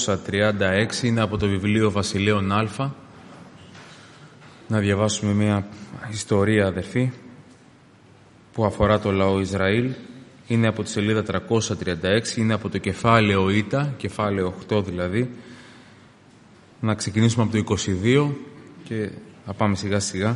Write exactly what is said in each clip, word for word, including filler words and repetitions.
τριάντα έξι είναι από το βιβλίο Βασιλείων Α. Να διαβάσουμε μια ιστορία, αδερφοί, που αφορά το λαό Ισραήλ. Είναι από τη σελίδα τριακόσια τριάντα έξι, είναι από το κεφάλαιο Ήτα, κεφάλαιο οκτώ δηλαδή. Να ξεκινήσουμε από το είκοσι δύο και θα πάμε σιγά σιγά.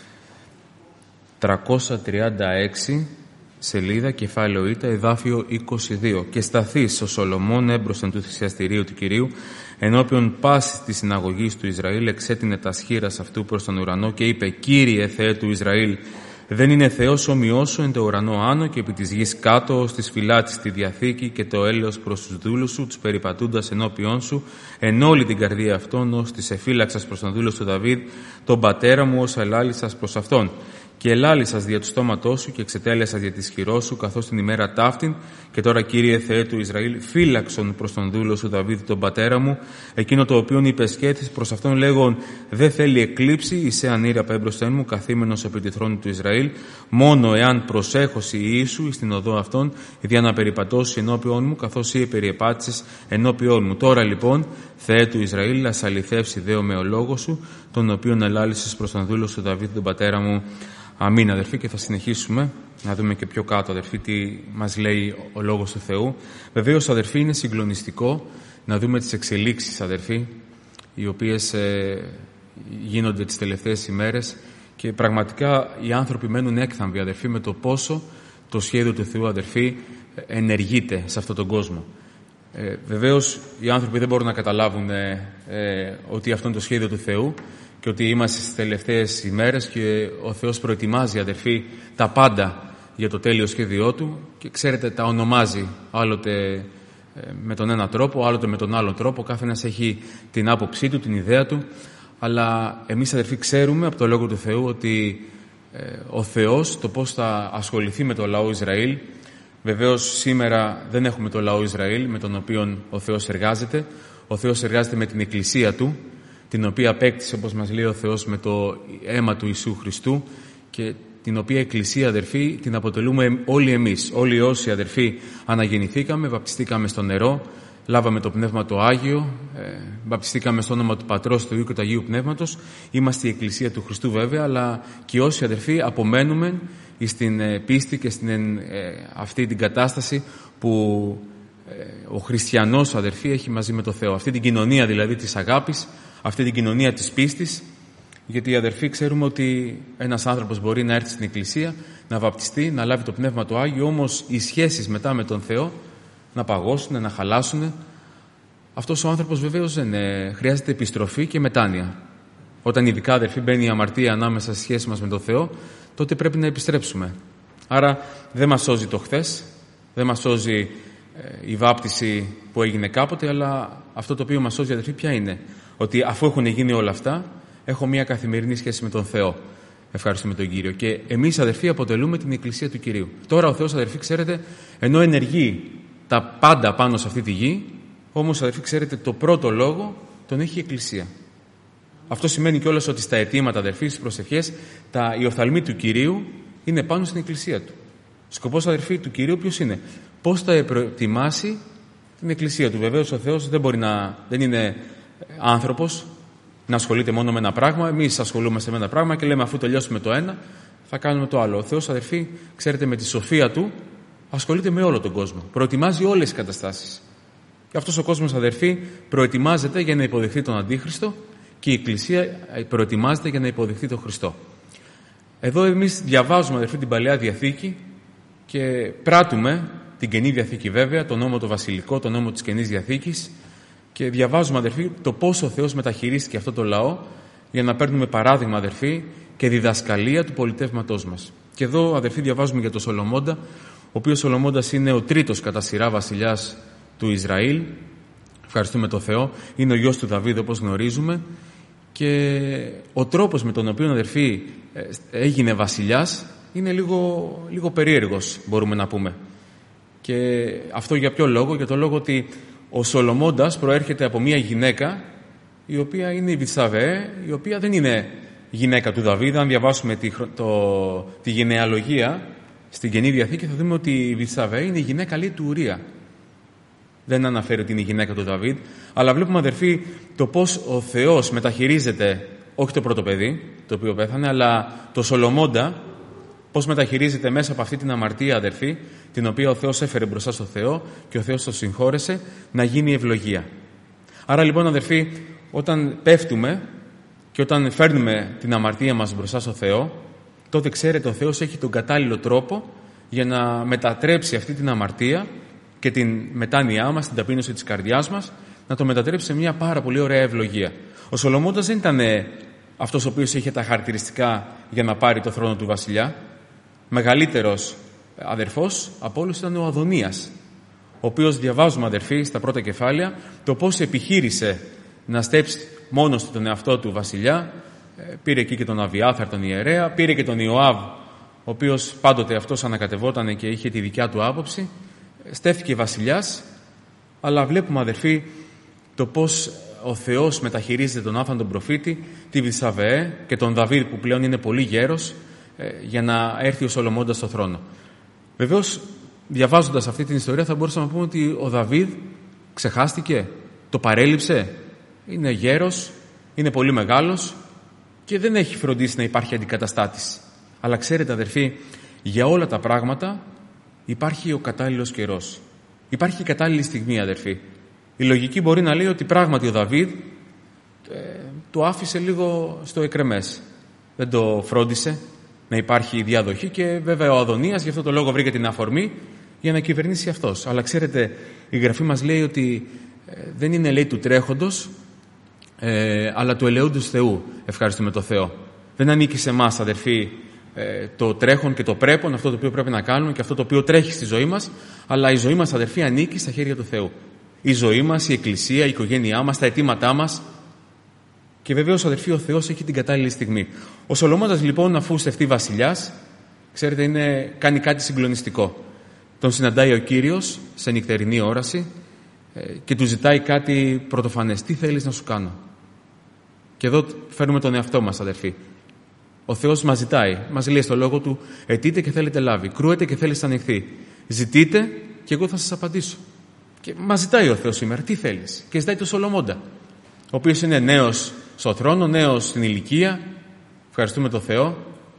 τριακόσια τριάντα έξι, σελίδα, κεφάλαιο Ήτα, εδάφιο είκοσι δύο. «Και σταθείς ο Σολομών έμπροσθεν του θυσιαστηρίου του Κυρίου, ενώπιον πάσης της συναγωγής του Ισραήλ, εξέτεινε τα σχήρας αυτού προς τον ουρανό και είπε: Κύριε Θεέ του Ισραήλ, δεν είναι Θεός όμοιός σου εν το ουρανό άνω και επί της γης κάτω, ως της φυλάτης τη διαθήκη και το έλεος προς τους δούλους σου, τους περιπατούντας ενώπιόν σου, εν όλη την καρδία αυτών, ως της εφύλαξας προς τον δούλο σου Δαβίδ, τον πατέρα μου, ως ελάλησας προς αυτόν. Και ελάλησας δια του στόματός σου και εξετέλεσας δια της χειρός σου, καθώς την ημέρα ταύτην. Και τώρα, Κύριε Θεέ του Ισραήλ, φύλαξον προς τον δούλο σου Δαβίδ, τον πατέρα μου, εκείνο το οποίον υπεσχέθης προς αυτόν, λέγον: Δεν θέλει εκλείψει, εις εάν ήρε απέμπροσθεν μου, καθήμενος επί τη θρόνη του Ισραήλ, μόνο εάν προσέχωση Ιησού εις την οδό αυτών, δια να περιπατώσει ενώπιον μου, καθώς ή περιεπάτησες ενώπιον μου. Τώρα λοιπόν, Θεέ του Ισραήλ, ας αληθεύσει δέο με ο λόγος σου, τον οποίον ελάλησες προς τον δούλο σου Δαβίδ, τον πατέρα μου. Αμήν, αδερφοί, και θα συνεχίσουμε να δούμε και πιο κάτω, αδερφοί, τι μας λέει ο Λόγος του Θεού. Βεβαίως, αδερφοί, είναι συγκλονιστικό να δούμε τις εξελίξεις, αδερφοί, οι οποίες ε, γίνονται τις τελευταίες ημέρες και πραγματικά οι άνθρωποι μένουν έκθαμβοι, αδερφοί, με το πόσο το σχέδιο του Θεού, αδερφοί, ενεργείται σε αυτόν τον κόσμο. Ε, βεβαίως, οι άνθρωποι δεν μπορούν να καταλάβουν ε, ε, ότι αυτό είναι το σχέδιο του Θεού και ότι είμαστε στις τελευταίες ημέρες και ο Θεός προετοιμάζει, αδερφοί, τα πάντα για το τέλειο σχέδιό Του και ξέρετε, τα ονομάζει άλλοτε με τον ένα τρόπο, άλλοτε με τον άλλο τρόπο. Κάθε ένας έχει την άποψή του, την ιδέα του, αλλά εμείς, αδερφοί, ξέρουμε από το Λόγο του Θεού ότι ε, ο Θεός, το πώς θα ασχοληθεί με το λαό Ισραήλ. Βεβαίως σήμερα δεν έχουμε το λαό Ισραήλ με τον οποίο ο Θεός εργάζεται. Ο Θεός εργάζεται με την Εκκλησία Του, την οποία απέκτησε, όπως μας λέει ο Θεός, με το αίμα του Ιησού Χριστού και την οποία Εκκλησία, αδερφοί, την αποτελούμε όλοι εμείς. Όλοι όσοι, αδερφοί, αναγεννηθήκαμε, βαπτιστήκαμε στο νερό, λάβαμε το Πνεύμα το Άγιο, ε, βαπτιστήκαμε στο όνομα του Πατρός, του Υιού και του Αγίου Πνεύματος. Είμαστε η Εκκλησία του Χριστού βέβαια, αλλά και όσοι, αδερφοί, απομένουμε στην ε, πίστη και στην ε, αυτή την κατάσταση που ε, ο χριστιανός, αδερφοί, έχει μαζί με το Θεό. Αυτή την κοινωνία δηλαδή της αγάπης, αυτή την κοινωνία της πίστης, γιατί, αδερφοί, ξέρουμε ότι ένας άνθρωπος μπορεί να έρθει στην Εκκλησία, να βαπτιστεί, να λάβει το Πνεύμα το Άγιο, όμως οι σχέσεις μετά με τον Θεό να παγώσουν, να χαλάσουν. Αυτός ο άνθρωπος βεβαίως δεν ε, χρειάζεται επιστροφή και μετάνοια. Όταν ειδικά, αδερφοί, μπαίνει η αμαρτία ανάμεσα στη σχέση μας με τον Θεό, τότε πρέπει να επιστρέψουμε. Άρα δεν μας σώζει το χθες, δεν μας σώζει ε, η βάπτιση που έγινε κάποτε, αλλά αυτό το οποίο μας σώζει, αδερφοί, ποια είναι? Ότι αφού έχουν γίνει όλα αυτά, έχω μια καθημερινή σχέση με τον Θεό. Ευχαριστούμε τον Κύριο. Και εμείς, αδερφοί, αποτελούμε την Εκκλησία του Κυρίου. Τώρα ο Θεός, αδερφοί, ξέρετε, ενώ ενεργεί τα πάντα πάνω σε αυτή τη γη, όμως, αδερφοί, ξέρετε, το πρώτο λόγο τον έχει η Εκκλησία. Αυτό σημαίνει κιόλας ότι στα αιτήματα, αδερφοί, στις προσευχές, τα, οι οφθαλμοί του Κυρίου είναι πάνω στην Εκκλησία του. Σκοπός, αδερφοί, του Κυρίου ποιος είναι? Πώς θα προετοιμάσει την Εκκλησία του. Βεβαίως ο Θεός δεν μπορεί να, δεν είναι άνθρωπος να ασχολείται μόνο με ένα πράγμα. Εμείς ασχολούμαστε με ένα πράγμα και λέμε, αφού τελειώσουμε το ένα, θα κάνουμε το άλλο. Ο Θεός, αδερφοί, ξέρετε, με τη σοφία Του ασχολείται με όλο τον κόσμο. Προετοιμάζει όλες τις καταστάσεις. Και αυτός ο κόσμος, αδερφοί, προετοιμάζεται για να υποδεχθεί τον Αντίχριστο και η Εκκλησία προετοιμάζεται για να υποδεχθεί τον Χριστό. Εδώ εμείς διαβάζουμε, αδερφοί, την Παλαιά Διαθήκη και πράττουμε την Καινή Διαθήκη, βέβαια, τον νόμο το βασιλικό, τον νόμο της Καινής Διαθήκης, και διαβάζουμε, αδερφοί, το πόσο ο Θεός μεταχειρίστηκε αυτό το λαό για να παίρνουμε παράδειγμα, αδερφοί, και διδασκαλία του πολιτεύματός μας. Και εδώ, αδερφοί, διαβάζουμε για τον Σολομώντα, ο οποίος Σολομώντας είναι ο τρίτος κατά σειρά βασιλιάς του Ισραήλ. Ευχαριστούμε τον Θεό. Είναι ο γιος του Δαβίδ, όπως γνωρίζουμε. Και ο τρόπος με τον οποίο, αδερφοί, έγινε βασιλιάς είναι λίγο, λίγο περίεργος, μπορούμε να πούμε. Και αυτό για ποιο λόγο? Για το λόγο ότι ο Σολομώντας προέρχεται από μια γυναίκα η οποία είναι η Βηθσαβέ, η οποία δεν είναι γυναίκα του Δαβίδ. Αν διαβάσουμε τη, το, τη γενεαλογία στην Καινή Διαθήκη, θα δούμε ότι η Βηθσαβέ είναι η γυναίκα, λέει, του Ουρία. δεν αναφέρει ότι είναι η γυναίκα του Δαβίδ, αλλά βλέπουμε, αδερφοί, το πώς ο Θεός μεταχειρίζεται, όχι το πρώτο παιδί, το οποίο πέθανε, αλλά το Σολομώντα, πώς μεταχειρίζεται μέσα από αυτή την αμαρτία, αδερφοί, την οποία ο Θεός έφερε μπροστά στο Θεό και ο Θεός το συγχώρεσε, να γίνει ευλογία. Άρα λοιπόν, αδερφοί, όταν πέφτουμε και όταν φέρνουμε την αμαρτία μας μπροστά στο Θεό, τότε ξέρετε ο Θεός έχει τον κατάλληλο τρόπο για να μετατρέψει αυτή την αμαρτία και την μετάνοιά μας, την ταπείνωση της καρδιάς μας, να το μετατρέψει σε μια πάρα πολύ ωραία ευλογία. Ο Σολομώντας δεν ήταν αυτός ο οποίος είχε τα χαρακτηριστικά για να πάρει το θρόνο του βασιλιά. Μεγαλύτερος αδερφός από όλους ήταν ο Αδωνίας, ο οποίος διαβάζουμε, αδερφοί, στα πρώτα κεφάλαια, το πώς επιχείρησε να στέψει μόνος του τον εαυτό του βασιλιά. Πήρε εκεί και τον Αβιάθαρ, τον ιερέα, πήρε και τον Ιωάβ, ο οποίος πάντοτε αυτός ανακατευόταν και είχε τη δικιά του άποψη. Στέφθηκε βασιλιάς, αλλά βλέπουμε, αδερφοί, το πώς ο Θεός μεταχειρίζεται τον Νάθαν τον προφήτη, τη Βηθσαβεέ και τον Δαβίδ, που πλέον είναι πολύ γέρος, για να έρθει ο Σολομώντας στο θρόνο. Βεβαίως, διαβάζοντας αυτή την ιστορία, θα μπορούσαμε να πούμε ότι ο Δαβίδ ξεχάστηκε, το παρέλειψε, είναι γέρος, είναι πολύ μεγάλος και δεν έχει φροντίσει να υπάρχει αντικαταστάτης. Αλλά ξέρετε, αδερφοί, για όλα τα πράγματα υπάρχει ο κατάλληλος καιρός. Υπάρχει η κατάλληλη στιγμή, αδερφοί. Η λογική μπορεί να λέει ότι πράγματι ο Δαβίδ ε, το άφησε λίγο στο εκρεμές. Δεν το φρόντισε να υπάρχει διαδοχή και βέβαια ο Αδωνίας γι' αυτό το λόγο βρήκε την αφορμή για να κυβερνήσει αυτός. Αλλά ξέρετε, η Γραφή μας λέει ότι ε, δεν είναι, λέει, του τρέχοντος, ε, αλλά του ελεόντος Θεού. Ευχαριστούμε τον Θεό. Δεν ανήκει σε εμάς, αδερφοί, ε, το τρέχον και το πρέπον, αυτό το οποίο πρέπει να κάνουμε και αυτό το οποίο τρέχει στη ζωή μας, αλλά η ζωή μας, αδερφοί, ανήκει στα χέρια του Θεού. Η ζωή μας, η εκκλησία, η οικογένειά μας, τα αιτήματά μας. Και βεβαίως, αδερφοί, ο Θεός έχει την κατάλληλη στιγμή. Ο Σολομώντας, λοιπόν, αφού στεφτεί βασιλιάς, ξέρετε, είναι, κάνει κάτι συγκλονιστικό. Τον συναντάει ο Κύριος σε νυχτερινή όραση ε, και του ζητάει κάτι πρωτοφανές. Τι θέλεις να σου κάνω? Και εδώ φέρνουμε τον εαυτό μας, αδερφοί. Ο Θεός μας ζητάει, μας λέει στο λόγο του: αιτείτε και θέλετε λάβει, κρούετε και θέλετε ανοιχθεί. Ζητείτε και εγώ θα σας απαντήσω. Και μας ζητάει ο Θεός σήμερα, τι θέλεις? Και ζητάει τον Σολομώντα, ο οποίος είναι νέος στο θρόνο, νέος στην ηλικία. Ευχαριστούμε τον Θεό.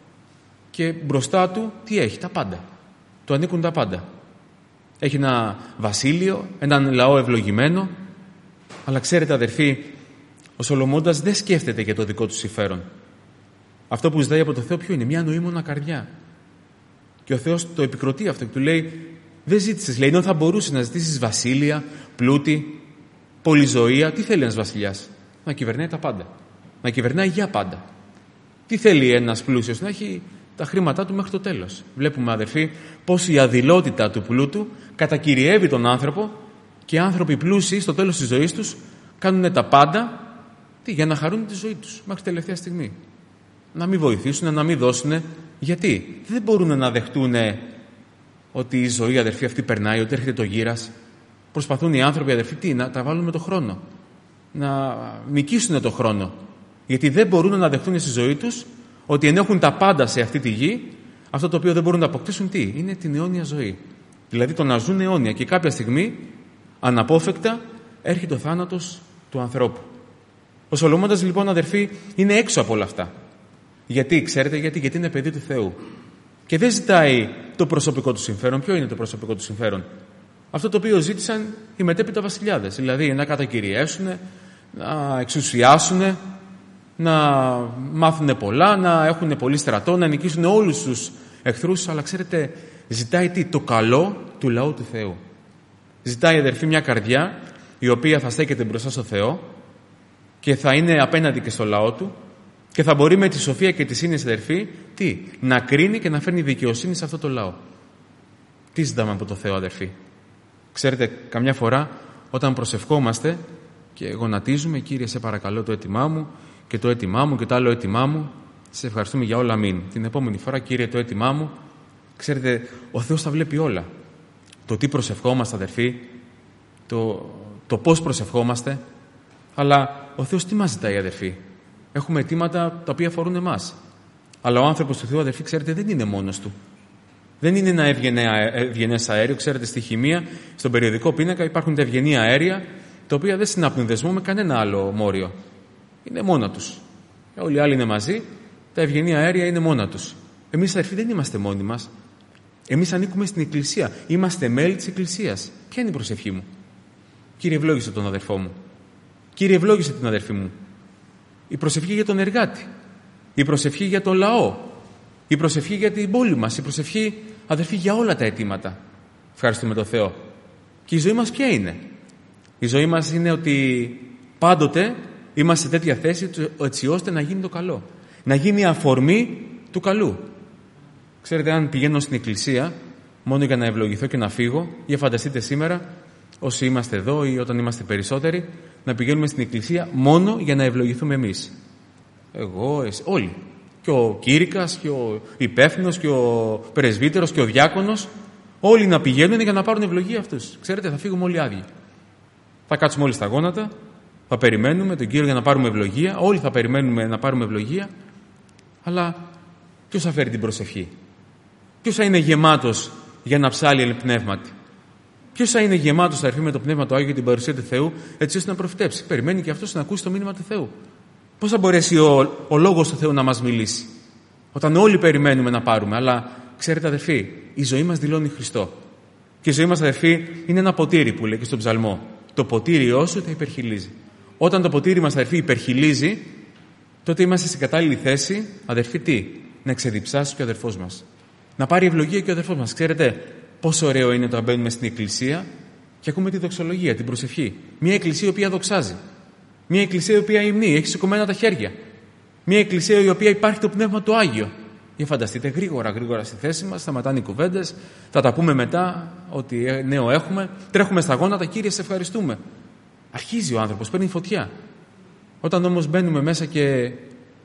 Και μπροστά του τι έχει? Τα πάντα. Του ανήκουν τα πάντα. Έχει ένα βασίλειο, έναν λαό ευλογημένο. Αλλά ξέρετε, αδερφοί, ο Σολομώντας δεν σκέφτεται για το δικό του συμφέρον. Αυτό που ζητάει από το Θεό ποιο είναι? Μια νοήμωνα καρδιά. Και ο Θεός το επικροτεί αυτό και του λέει: δεν ζήτησες, λέει, ενώ θα μπορούσες να ζητήσεις βασίλεια, πλούτη, πολυζωία. Τι θέλει ένας βασιλιάς? Να κυβερνάει τα πάντα. Να κυβερνάει για πάντα. Τι θέλει ένας πλούσιος? Να έχει τα χρήματά του μέχρι το τέλος. Βλέπουμε, αδερφοί, πως η αδειλότητα του πλούτου κατακυριεύει τον άνθρωπο και οι άνθρωποι πλούσιοι στο τέλος της ζωής τους κάνουν τα πάντα τι, για να χαρούν τη ζωή τους μέχρι τελευταία στιγμή. Να μην βοηθήσουν, να μην δώσουν. Γιατί? Δεν μπορούν να δεχτούν ότι η ζωή, αδερφοί, αυτή περνάει, ότι έρχεται το γύρας. Προσπαθούν οι άνθρωποι, αδερφοί, τι, να τα βάλουν με το χρόνο. Να νικήσουν το χρόνο. Γιατί δεν μπορούν να δεχτούν στη ζωή τους ότι ενώ έχουν τα πάντα σε αυτή τη γη, αυτό το οποίο δεν μπορούν να αποκτήσουν τι? Είναι την αιώνια ζωή. Δηλαδή το να ζουν αιώνια. Και κάποια στιγμή, αναπόφευκτα, έρχεται ο θάνατος του ανθρώπου. Ο Σολομώντας, λοιπόν, αδερφοί, είναι έξω από όλα αυτά. Γιατί, ξέρετε γιατί? Γιατί είναι παιδί του Θεού. Και δεν ζητάει το προσωπικό του συμφέρον. Ποιο είναι το προσωπικό του συμφέρον? Αυτό το οποίο ζήτησαν οι μετέπειτα βασιλιάδες. Δηλαδή να κατακυριέσουν, να εξουσιάσουν, να μάθουν πολλά, να έχουν πολύ στρατό, να νικήσουν όλους τους εχθρούς. Αλλά ξέρετε, ζητάει τι? Το καλό του λαού του Θεού. Ζητάει, αδερφοί, μια καρδιά η οποία θα στέκεται μπροστά στο Θεό και θα είναι απέναντι και στο λαό του και θα μπορεί με τη σοφία και τη σύνεση, αδερφοί, τι? Να κρίνει και να φέρνει δικαιοσύνη σε αυτό το λαό. Τι ζητάμε από το Θεό, αδερφοί? Ξέρετε, καμιά φορά όταν προσευχόμαστε και γονατίζουμε: Κύριε, σε παρακαλώ το αίτημά μου και το αίτημά μου και το άλλο αίτημά μου, σε ευχαριστούμε για όλα, αμήν. Την επόμενη φορά: Κύριε, το αίτημά μου. Ξέρετε, ο Θεός τα βλέπει όλα. Το τι προσευχόμαστε, αδερφοί, το, το πώς προσευχόμαστε. Αλλά ο Θεός τι μας ζητάει, αδερφοί? Έχουμε αιτήματα τα οποία αφορούν εμάς. Αλλά ο άνθρωπος του Θεού, αδερφοί, ξέρετε, δεν είναι μόνος του. Δεν είναι ένα ευγενές αέριο. Ξέρετε, στη χημεία, στον περιοδικό πίνακα υπάρχουν τα ευγενή αέρια, τα οποία δεν συνάπτουν δεσμό με κανένα άλλο μόριο. Είναι μόνα τους. Όλοι οι άλλοι είναι μαζί, τα ευγενή αέρια είναι μόνα τους. Εμείς, αδερφοί, δεν είμαστε μόνοι μας. Εμείς ανήκουμε στην Εκκλησία. Είμαστε μέλη της Εκκλησίας. Ποια είναι η προσευχή μου? Κύριε, ευλόγησε τον αδερφό μου. Κύριε, ευλόγησε την αδερφή μου. Η προσευχή για τον εργάτη. Η προσευχή για τον λαό. Η προσευχή για την πόλη μας. Η προσευχή, αδερφοί, για όλα τα αιτήματα. Ευχαριστούμε τον Θεό. Και η ζωή μας ποια είναι? Η ζωή μας είναι ότι πάντοτε είμαστε σε τέτοια θέση έτσι ώστε να γίνει το καλό. Να γίνει αφορμή του καλού. Ξέρετε, αν πηγαίνω στην εκκλησία μόνο για να ευλογηθώ και να φύγω, για φανταστείτε σήμερα, όσοι είμαστε εδώ ή όταν είμαστε περισσότεροι, να πηγαίνουμε στην εκκλησία μόνο για να ευλογηθούμε εμείς. Εγώ, εσύ, όλοι. Και ο κήρυκας, και ο υπεύθυνος, και ο πρεσβύτερος, και ο διάκονος, όλοι να πηγαίνουν για να πάρουν ευλογία αυτούς. Ξέρετε, θα φύγουμε όλοι άδειοι. Θα κάτσουμε όλοι στα γόνατα, θα περιμένουμε τον Κύριο για να πάρουμε ευλογία, όλοι θα περιμένουμε να πάρουμε ευλογία, αλλά ποιος θα φέρει την προσευχή? Ποιος θα είναι γεμάτος για να ψάλει εν πνεύματι? Ποιος θα είναι γεμάτος, αδερφοί, με το Πνεύμα του Άγιο και την παρουσία του Θεού, έτσι ώστε να προφητέψει? Περιμένει και αυτός να ακούσει το μήνυμα του Θεού. Πώς θα μπορέσει ο, ο λόγος του Θεού να μας μιλήσει, όταν όλοι περιμένουμε να πάρουμε? Αλλά ξέρετε, αδερφοί, η ζωή μας δηλώνει Χριστό. Και η ζωή μας, αδερφοί, είναι ένα ποτήρι που λέει και στον Ψαλμό. Το ποτήριό σου θα υπερχιλίζει. Όταν το ποτήρι μας, αδερφοί, υπερχιλίζει, τότε είμαστε σε κατάλληλη θέση, αδερφοί, τι? Να εξεδιψάσει και ο αδερφός μας. Να πάρει ευλογία και ο αδερφός μας. Ξέρετε πόσο ωραίο είναι όταν μπαίνουμε στην εκκλησία και ακούμε τη δοξολογία, την προσευχή. Μια εκκλησία η οποία δοξάζει. Μια εκκλησία η οποία υμνεί, έχει σηκωμένα τα χέρια. Μια εκκλησία η οποία υπάρχει το Πνεύμα του Άγιο. Για φανταστείτε, γρήγορα, γρήγορα στη θέση μας, σταματάνε οι κουβέντες, θα τα πούμε μετά, ό,τι νέο έχουμε. Τρέχουμε στα γόνατα, Κύριε, σε ευχαριστούμε. Αρχίζει ο άνθρωπος, παίρνει φωτιά. Όταν όμως μπαίνουμε μέσα και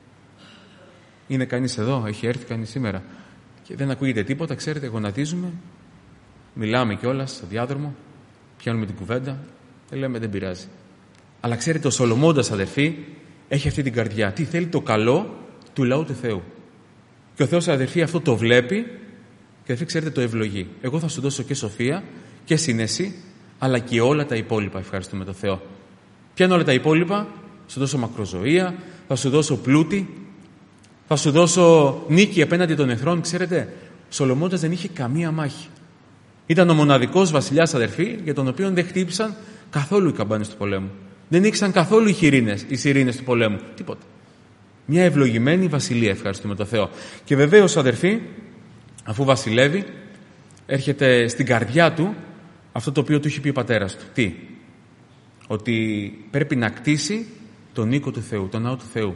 είναι κανείς εδώ, έχει έρθει κανείς σήμερα και δεν ακούγεται τίποτα, ξέρετε, γονατίζουμε, μιλάμε κιόλας στο διάδρομο, πιάνουμε την κουβέντα, δεν λέμε δεν πειράζει. Αλλά ξέρετε, ο Σολομώντας, αδερφοί, έχει αυτή την καρδιά. Τι θέλει? Το καλό του λαού του Θεού. Και ο Θεός, αδερφοί, αυτό το βλέπει και, αδερφοί, ξέρετε, το ευλογεί. Εγώ θα σου δώσω και σοφία και συνέση, αλλά και όλα τα υπόλοιπα. Ευχαριστούμε τον Θεό. Ποια είναι όλα τα υπόλοιπα? Θα σου δώσω μακροζωία, θα σου δώσω πλούτη, θα σου δώσω νίκη απέναντι των εχθρών. Ξέρετε, ο Σολομώντας δεν είχε καμία μάχη. Ήταν ο μοναδικός βασιλιάς, αδερφοί, για τον οποίο δεν χτύπησαν καθόλου οι καμπάνες του πολέμου. Δεν ήξεραν καθόλου οι σιρήνες, οι σιρήνες του πολέμου. Τίποτα. Μια ευλογημένη βασιλεία, ευχαριστούμε τον Θεό. Και βεβαίως, αδερφοί, αφού βασιλεύει, έρχεται στην καρδιά του αυτό το οποίο του είχε πει ο πατέρας του. Τι? Ότι πρέπει να κτίσει τον οίκο του Θεού, τον ναό του Θεού.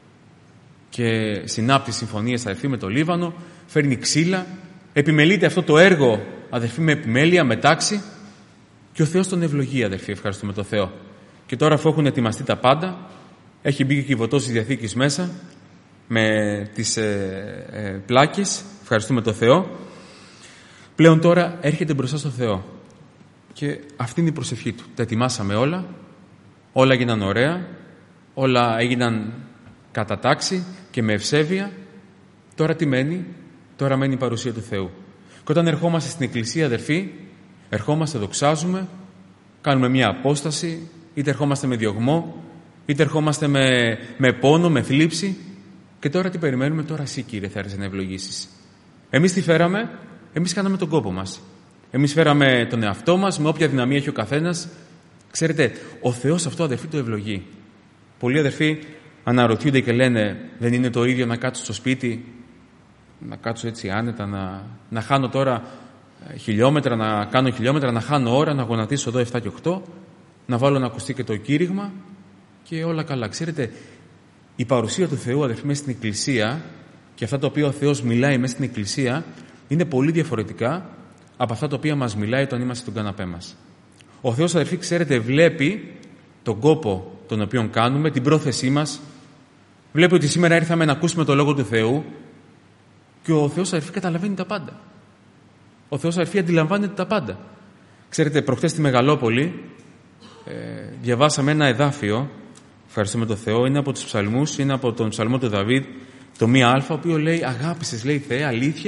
Και συνάπτει συμφωνίες, αδερφοί, με το Λίβανο, φέρνει ξύλα, επιμελείται αυτό το έργο, αδερφοί, με επιμέλεια, με τάξη, και ο Θεός τον ευλογεί, αδερφοί, ευχαριστούμε τον Θεό. Και τώρα, αφού έχουν ετοιμαστεί τα πάντα, έχει μπει και κυβωτός της Διαθήκης μέσα, με τις ε, ε, πλάκες, ευχαριστούμε τον Θεό. Πλέον τώρα έρχεται μπροστά στο Θεό. Και αυτή είναι η προσευχή του. Τα ετοιμάσαμε όλα, όλα έγιναν ωραία, όλα έγιναν κατά τάξη και με ευσέβεια. Τώρα τι μένει? Τώρα μένει η παρουσία του Θεού. Και όταν ερχόμαστε στην εκκλησία, αδερφοί, ερχόμαστε, δοξάζουμε, κάνουμε μια απόσταση, είτε ερχόμαστε με διωγμό, είτε ερχόμαστε με, με πόνο, με θλίψη. Και τώρα τι περιμένουμε? Τώρα εσύ, Κύριε, θα έρθεις να ευλογήσεις. Εμείς τι φέραμε? Εμείς κάναμε τον κόπο μας. Εμείς φέραμε τον εαυτό μας, με όποια δυναμία έχει ο καθένας. Ξέρετε, ο Θεός αυτό, αδερφοί, το ευλογεί. Πολλοί, αδερφοί, αναρωτιούνται και λένε, δεν είναι το ίδιο να κάτσω στο σπίτι, να κάτσω έτσι άνετα, να, να χάνω τώρα χιλιόμετρα, να κάνω χιλιόμετρα, να χάνω ώρα, να γονατίσω εδώ εφτά και οκτώ, να βάλω να ακουστεί και το κήρυγμα και όλα καλά. Ξέρετε, η παρουσία του Θεού, αδερφοί, μέσα στην εκκλησία και αυτά τα οποία ο Θεός μιλάει μέσα στην εκκλησία είναι πολύ διαφορετικά από αυτά τα οποία μας μιλάει όταν είμαστε στον καναπέ μας. Ο Θεός, αδερφοί, ξέρετε, βλέπει τον κόπο τον οποίο κάνουμε, την πρόθεσή μας. Βλέπει ότι σήμερα ήρθαμε να ακούσουμε το Λόγο του Θεού και ο Θεός, αδερφοί, καταλαβαίνει τα πάντα. Ο Θεός, αδερφοί, αντιλαμβάνεται τα πάντα. Ξέρετε, προχθές στη Μεγαλόπολη ε, διαβάσαμε ένα εδάφιο, ευχαριστούμε τον Θεό, είναι από τους ψαλμούς, είναι από τον ψαλμό του Δαβίδ, το μία α, ο οποίο λέει, αγάπησες, λέει, Θεέ, αλήθεια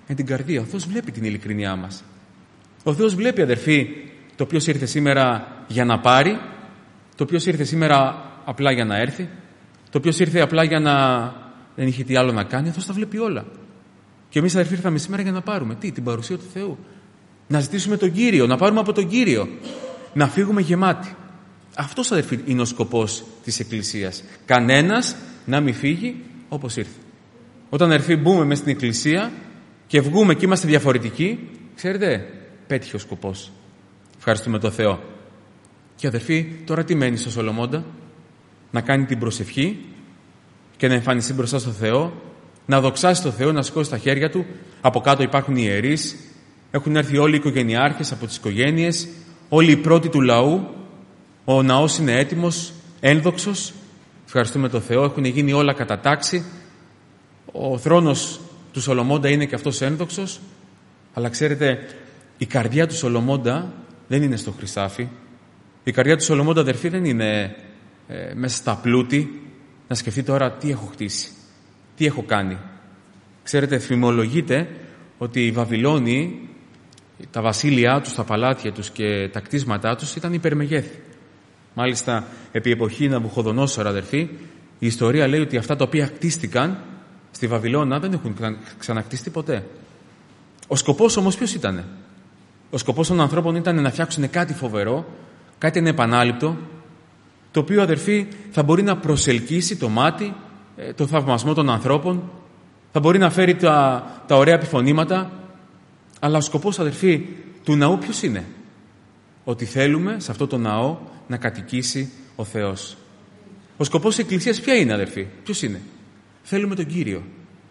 εν την καρδία. Ο Θεός βλέπει την ειλικρινιά μας. Ο Θεός βλέπει, αδερφοί, το ποιος ήρθε σήμερα για να πάρει, το ποιος ήρθε σήμερα απλά για να έρθει, το ποιος ήρθε απλά για να δεν είχε τι άλλο να κάνει. Ο Θεός τα βλέπει όλα. Και εμείς, αδερφοί, ήρθαμε σήμερα για να πάρουμε τι, την παρουσία του Θεού. Να ζητήσουμε τον Κύριο, να πάρουμε από τον Κύριο, να φύγουμε γεμάτοι. Αυτός, αδερφοί, είναι ο σκοπός της Εκκλησίας. Κανένας να μην φύγει όπως ήρθε. Όταν, αδερφοί, μπούμε μέσα στην Εκκλησία και βγούμε και είμαστε διαφορετικοί, ξέρετε, πέτυχε ο σκοπός. Ευχαριστούμε τον Θεό. Και, αδερφοί, τώρα τι μένει στο Σολομώντα? Να κάνει την προσευχή και να εμφανιστεί μπροστά στο Θεό, να δοξάσει τον Θεό, να σηκώσει τα χέρια του. Από κάτω υπάρχουν οι ιερείς, έχουν έρθει όλοι οι οικογενειάρχες από τις οικογένειες, όλοι οι πρώτοι του λαού. Ο ναός είναι έτοιμος, ένδοξος. Ευχαριστούμε τον Θεό, έχουν γίνει όλα κατά τάξη. Ο θρόνος του Σολομώντα είναι και αυτός ένδοξος. Αλλά ξέρετε, η καρδιά του Σολομώντα δεν είναι στο χρυσάφι. Η καρδιά του Σολομώντα, αδερφοί, δεν είναι ε, μέσα στα πλούτη. Να σκεφτεί τώρα τι έχω χτίσει, τι έχω κάνει. Ξέρετε, φημολογείται ότι οι Βαβυλώνοι, τα βασίλειά τους, τα παλάτια τους και τα κτίσματά τους ήταν υπερμεγέθη. Μάλιστα, επί εποχή Ναβουχοδονόσορα, αδερφοί, η ιστορία λέει ότι αυτά τα οποία χτίστηκαν στη Βαβυλώνα δεν έχουν ξανακτιστεί ποτέ. Ο σκοπός όμως ποιος ήτανε? Ο σκοπός των ανθρώπων ήταν να φτιάξουν κάτι φοβερό, κάτι ανεπανάληπτο, το οποίο, αδερφοί, θα μπορεί να προσελκύσει το μάτι, το θαυμασμό των ανθρώπων, θα μπορεί να φέρει τα, τα ωραία επιφωνήματα, αλλά ο σκοπός, αδερφοί, του ναού ποιος είναι? Ότι θέλουμε σε αυτό το ναό να κατοικήσει ο Θεός. Ο σκοπός της Εκκλησίας ποια είναι, αδερφοί? Ποιος είναι? Θέλουμε τον Κύριο.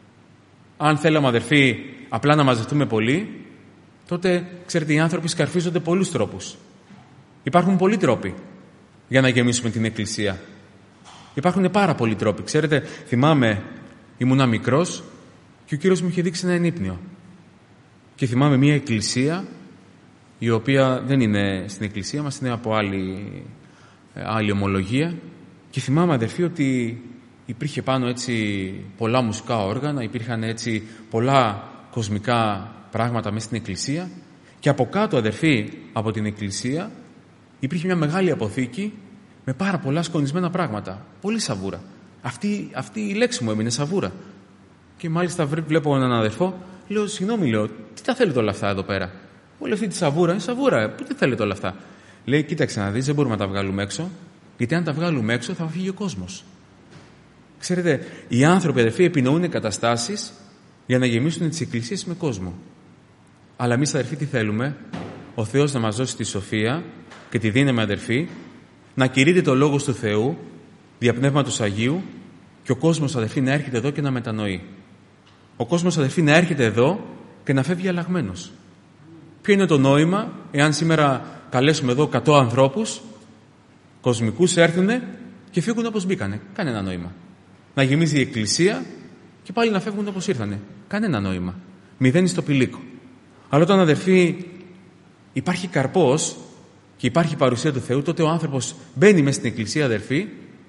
Αν θέλαμε, αδερφοί, απλά να μαζευτούμε πολύ, τότε, ξέρετε, οι άνθρωποι σκαρφίζονται πολλούς τρόπους. Υπάρχουν πολλοί τρόποι για να γεμίσουμε την Εκκλησία. Υπάρχουν πάρα πολλοί τρόποι. Ξέρετε, θυμάμαι, ήμουνα μικρός και ο Κύριος μου είχε δείξει ένα ενύπνιο. Και θυμάμαι μια εκκλησία, η οποία δεν είναι στην εκκλησία μας, είναι από άλλη, άλλη ομολογία. Και θυμάμαι, αδερφοί, ότι υπήρχε πάνω έτσι πολλά μουσικά όργανα, υπήρχαν έτσι πολλά κοσμικά πράγματα μέσα στην εκκλησία. Και από κάτω, αδερφοί, από την εκκλησία, υπήρχε μια μεγάλη αποθήκη με πάρα πολλά σκονισμένα πράγματα. Πολύ σαβούρα. Αυτή, αυτή η λέξη μου έμεινε, σαβούρα. Και μάλιστα βλέπω έναν αδερφό, λέω, συγγνώμη, λέω, τι τα θέλετε όλα αυτά εδώ πέρα? Όλη αυτή τη σαβούρα, είναι σαβούρα, πού τι θέλετε όλα αυτά? Λέει, κοίταξε να δεις, δεν μπορούμε να τα βγάλουμε έξω, γιατί αν τα βγάλουμε έξω θα φύγει ο κόσμος. Ξέρετε, οι άνθρωποι, αδερφοί, επινοούν καταστάσεις για να γεμίσουν τις εκκλησίες με κόσμο. Αλλά εμείς, αδερφοί, τι θέλουμε? Ο Θεός να μας δώσει τη σοφία και τη δύναμη, αδερφοί, να κηρύττει το λόγος του Θεού δια Πνεύματος Αγίου και ο κόσμος, αδερφοί, να έρχεται εδώ και να μετανοεί. Ο κόσμος, αδερφοί, να έρχεται εδώ και να φεύγει αλλαγμένος. Ποιο είναι το νόημα εάν σήμερα καλέσουμε εδώ εκατό ανθρώπους κοσμικούς, έρθουνε και φύγουν όπως μπήκανε? Κανένα νόημα. Να γεμίζει η εκκλησία και πάλι να φεύγουν όπως ήρθανε. Κανένα νόημα. Μηδένει στο πηλίκο. Αλλά όταν, αδερφοί, υπάρχει καρπός και υπάρχει παρουσία του Θεού, τότε ο άνθρωπος μπαίνει μέσα στην εκκλησία, αδερφοί,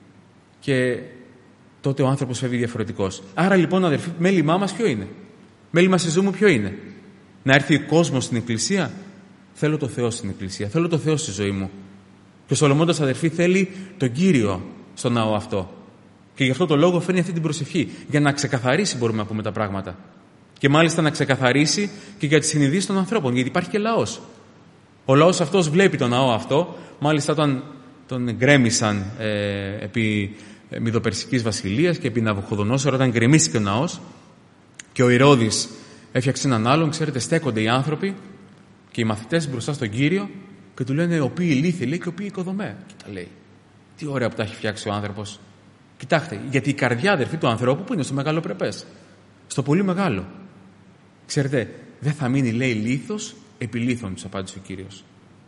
και τότε ο άνθρωπος φεύγει διαφορετικός. Άρα λοιπόν, αδερφοί, μέλημά μας ποιο είναι? Μέλημα στη ζωή μου ποιο είναι? Να έρθει ο κόσμος στην εκκλησία? Θέλω το Θεό στην εκκλησία. Θέλω το Θεό στη ζωή μου. Και ο Σολομώντας, αδερφοί, θέλει τον Κύριο στον ναό αυτό. Και γι' αυτό το λόγο φέρνει αυτή την προσευχή. Για να ξεκαθαρίσει, μπορούμε να πούμε, τα πράγματα. Και μάλιστα να ξεκαθαρίσει και για τις συνειδήσεις των ανθρώπων. Γιατί υπάρχει και λαός. Ο λαός αυτός βλέπει τον ναό αυτό. Μάλιστα, όταν τον γκρέμισαν ε, επί ε, Μηδοπερσικής βασιλείας και επί Ναβουχοδονόσορα, όταν γκρεμίστηκε ο ναός και ο Ηρώδης έφτιαξε έναν άλλον, ξέρετε, στέκονται οι άνθρωποι και οι μαθητές μπροστά στον Κύριο και του λένε: ο οποίοι ηλίθιοι, λέει, και ο οποίοι οικοδομέ. Κοίτα, λέει, τι ωραία που τα έχει φτιάξει ο άνθρωπος. Κοιτάξτε, γιατί η καρδιά, αδερφοί, του ανθρώπου που είναι στο μεγάλο πρεπές, στο πολύ μεγάλο. Ξέρετε, δεν θα μείνει, λέει, λίθος επί λίθων, τους απάντησε ο Κύριος.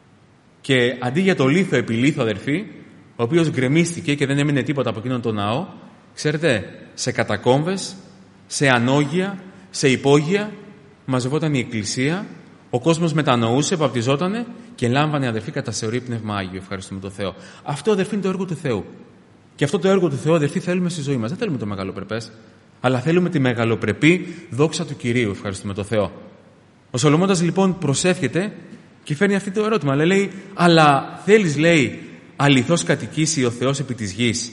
Και αντί για το λίθο επί λίθο, αδερφοί, ο οποίος γκρεμίστηκε και δεν έμεινε τίποτα από εκείνον τον ναό, ξέρετε, σε κατακόμβες, σε ανώγεια, σε υπόγεια, μαζευόταν η εκκλησία, ο κόσμος μετανοούσε, βαπτιζότανε και λάμβανε, αδερφοί, κατά σεωρή Πνεύμα Άγιο. Ευχαριστούμε τον Θεό. Αυτό, αδερφοί, είναι το έργο του Θεού. Και αυτό το έργο του Θεού, αδερφοί, θέλουμε στη ζωή μας. Δεν θέλουμε το μεγάλο πρεπές. αλλά θέλουμε τη μεγαλοπρεπή δόξα του Κυρίου. Ευχαριστούμε τον Θεό. Ο Σολομώντας λοιπόν προσεύχεται και φέρνει αυτό το ερώτημα. Λέει, λέει αλλά θέλεις, λέει, αληθώς κατοικήσει ο Θεός επί της γης?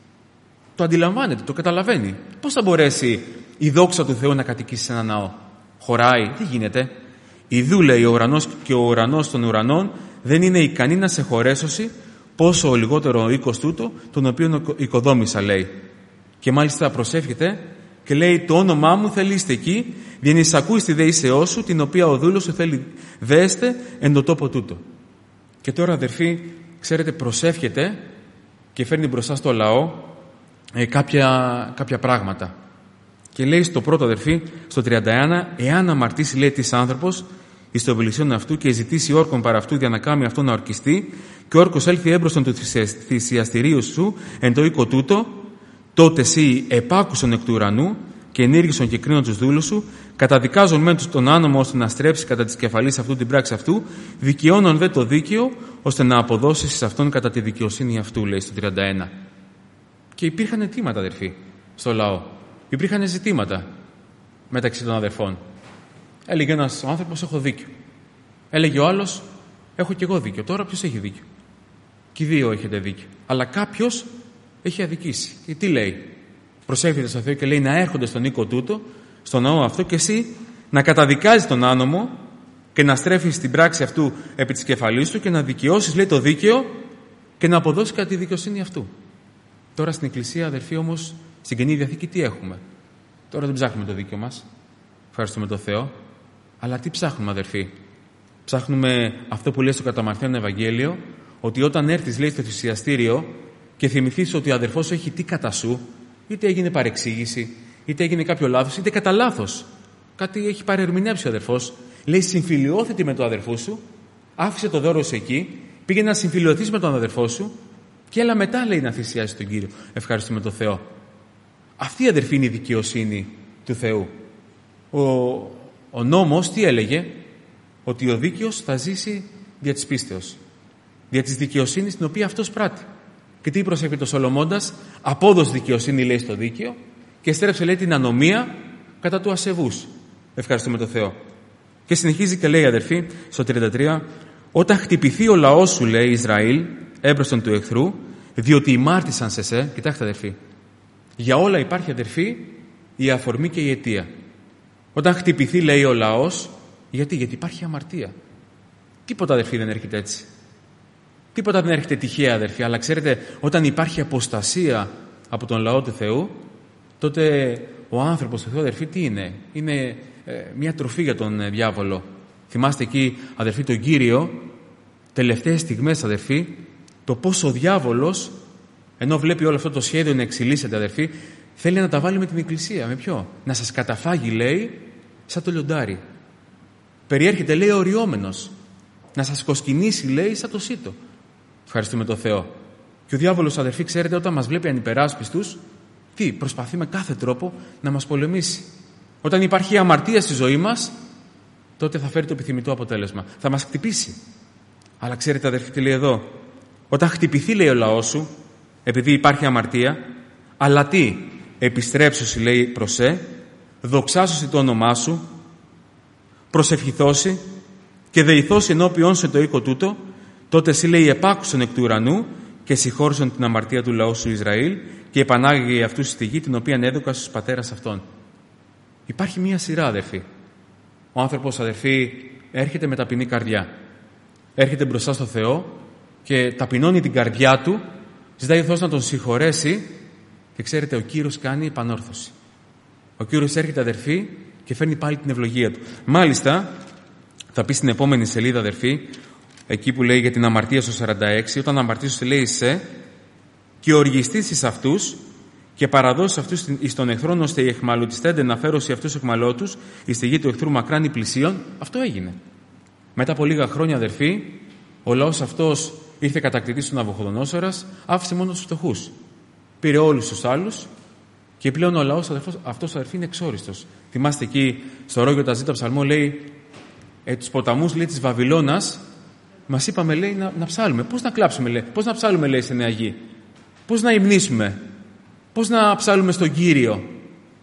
Το αντιλαμβάνεται, το καταλαβαίνει. Πώς θα μπορέσει η δόξα του Θεού να κατοικήσει σε ένα ναό? Χωράει, τι γίνεται? Ιδού, λέει, ο ουρανός και ο ουρανός των ουρανών δεν είναι ικανή να σε χωρέσωση, πόσο ο λιγότερο ο οίκος τούτο, τον οποίον οικοδόμησα, λέει. Και μάλιστα προσεύχεται και λέει, το όνομά μου θέλει είστε εκεί, διενεισακούει στη δεήσεώ σου, την οποία ο δούλος σου θέλει δέστε εν το τόπο τούτο. Και τώρα, αδερφοί, ξέρετε, προσεύχεται και φέρνει μπροστά στο λαό ε, κάποια, κάποια πράγματα. Και λέει στο πρώτο, αδερφοί, στο τριάντα ένα, εάν αμαρτήσει, λέει, της άνθρωπος εις το επιλυσίον αυτού και ζητήσει όρκον παρά αυτού για να κάνει αυτό να ορκιστεί, και ο όρκος έλθει έμπροσθον του θυσιαστηρίου σου εν το οίκο τούτο, τότε εσύ επάκουσον εκ του ουρανού και ενήργησον και κρίνον τους δούλους σου, καταδικάζον μεν τον άνομο ώστε να στρέψει κατά της κεφαλής αυτού την πράξη αυτού, δικαιώνον δε το δίκαιο ώστε να αποδώσεις σε αυτόν κατά τη δικαιοσύνη αυτού, λέει στο τριάντα ένα. Και υπήρχαν αιτήματα, αδερφοί, στο λαό. Υπήρχαν ζητήματα μεταξύ των αδερφών. Έλεγε ένας άνθρωπος, έχω δίκιο. Έλεγε ο άλλος, έχω και εγώ δίκιο. Τώρα ποιος έχει δίκιο? Και οι δύο έχετε δίκιο. Αλλά κάποιος έχει αδικήσει. Και τι λέει? Προσεύχεται στο Θεό και λέει να έρχονται στον οίκο τούτο, στον ναό αυτό, και εσύ να καταδικάζεις τον άνομο και να στρέφεις την πράξη αυτού επί της κεφαλής του και να δικαιώσεις, λέει, το δίκαιο και να αποδώσεις κατά τη δικαιοσύνη αυτού. Τώρα στην Εκκλησία, αδερφοί, όμως, στην Καινή Διαθήκη τι έχουμε? Τώρα δεν ψάχνουμε το δίκαιο μας. Ευχαριστούμε τον Θεό. Αλλά τι ψάχνουμε, αδερφοί? Ψάχνουμε αυτό που λέει στο κατά Μαρθαίον Ευαγγέλιο, ότι όταν έρθεις, λέει, στο θυσιαστήριο και θυμηθείς ότι ο αδερφός σου έχει τι κατά σου, είτε έγινε παρεξήγηση, είτε έγινε κάποιο λάθος, είτε κατά λάθος κάτι έχει παρερμηνεύσει ο αδερφός, λέει, συμφιλιώθητη με τον αδερφό σου, άφησε το δώρο σου εκεί, πήγε να συμφιλιωθείς με τον αδερφό σου και έλα μετά, λέει, να θυσιάσεις τον Κύριο. Ευχαριστούμε τον Θεό. Αυτή, αδερφή, είναι η δικαιοσύνη του Θεού. Ο, ο νόμος τι έλεγε? Ότι ο δίκαιος θα ζήσει δια της πίστεως, δια της δικαιοσύνης την οποία αυτός πράττει. Και τι προσεύχεται ο Σολομώντας? Απόδοση δικαιοσύνη, λέει, στο δίκαιο και στρέψε, λέει, την ανομία κατά του ασεβούς. Ευχαριστούμε τον Θεό. Και συνεχίζει και λέει, αδερφοί, στο τριάντα τρία, όταν χτυπηθεί ο λαός σου, λέει, Ισραήλ, έμπροσθον του εχθρού, διότι ημάρτησαν σε σε, κοιτάξτε, αδερφοί, για όλα υπάρχει, αδερφοί, η αφορμή και η αιτία. Όταν χτυπηθεί, λέει, ο λαός, γιατί? Γιατί υπάρχει αμαρτία. Τίποτα, αδερφοί, δεν έρχεται έτσι. Τίποτα δεν έρχεται τυχαία, αδερφοί, αλλά ξέρετε, όταν υπάρχει αποστασία από τον λαό του Θεού, τότε ο άνθρωπος του Θεού, αδερφοί, τι είναι? Είναι ε, μια τροφή για τον ε, διάβολο. Θυμάστε εκεί, αδερφοί, τον Κύριο, τελευταίες στιγμές, αδερφοί, το πώς ο διάβολος, ενώ βλέπει όλο αυτό το σχέδιο να εξελίσσεται, αδερφοί, θέλει να τα βάλει με την Εκκλησία. Με ποιο? Να σας καταφάγει, λέει, σαν το λιοντάρι. Περιέρχεται, λέει, οριόμενος. Να σας κοσκινήσει, λέει, σαν το σύτο. Ευχαριστούμε τον Θεό. Και ο διάβολος, αδερφοί, ξέρετε, όταν μας βλέπει ανυπεράσπιστους, τι? Προσπαθεί με κάθε τρόπο να μας πολεμήσει. Όταν υπάρχει αμαρτία στη ζωή μας, τότε θα φέρει το επιθυμητό αποτέλεσμα. Θα μας χτυπήσει. Αλλά ξέρετε, αδερφοί, τι λέει εδώ? Όταν χτυπηθεί, λέει, ο λαός σου, επειδή υπάρχει αμαρτία, αλλά τι? Επιστρέψωση, λέει, προσέ, δοξάσωση το όνομά σου, προσευχηθώσει και δεηθώσει ενώπιον σου το οίκο τούτο, τότε εσύ, λέει, επάκουσον εκ του ουρανού και συγχώρησον την αμαρτία του λαού σου Ισραήλ και επανάγαγε αυτούς στη γη την οποία έδωκα στους πατέρας αυτών. Υπάρχει μία σειρά, αδερφοί. Ο άνθρωπος, αδερφοί, έρχεται με ταπεινή καρδιά. Έρχεται μπροστά στο Θεό και ταπεινώνει την καρδιά του, ζητάει ο Θεός να τον συγχωρέσει και ξέρετε, ο Κύριος κάνει επανόρθωση. Ο Κύριος έρχεται, αδερφοί, και φέρνει πάλι την ευλογία του. Μάλιστα, θα πει στην επόμενη σελίδα, αδερφοί, εκεί που λέει για την αμαρτία στο σαράντα έξι, όταν αμαρτήσωσε, λέει, σε και οργιστείς εις αυτούς και παραδώσεις αυτούς εις των εχθρών, ώστε οι εχμαλωτιστέντε να φέρωσι αυτούς εχμαλώτους εις τη γη του εχθρού μακράν πλησίων. Αυτό έγινε. Μετά από λίγα χρόνια, αδερφοί, ο λαός αυτός ήρθε κατακτητής του Ναβουχοδονόσορας, άφησε μόνο τους φτωχούς. Πήρε όλους τους άλλους και πλέον ο λαός αυτός, αδερφοί, είναι εξόριστος. Θυμάστε εκεί στο Ρόγιο Ταζίτα ψαλμό, λέει, ε, τους ποταμούς, λέει, της Βαβυλώνας, μας είπαμε, λέει, να, να ψάλουμε. Πώς να κλάψουμε, λέει, πώς να ψάλουμε, λέει, στη Νέα Γη, πώς να υμνήσουμε, πώς να ψάλουμε στον Κύριο.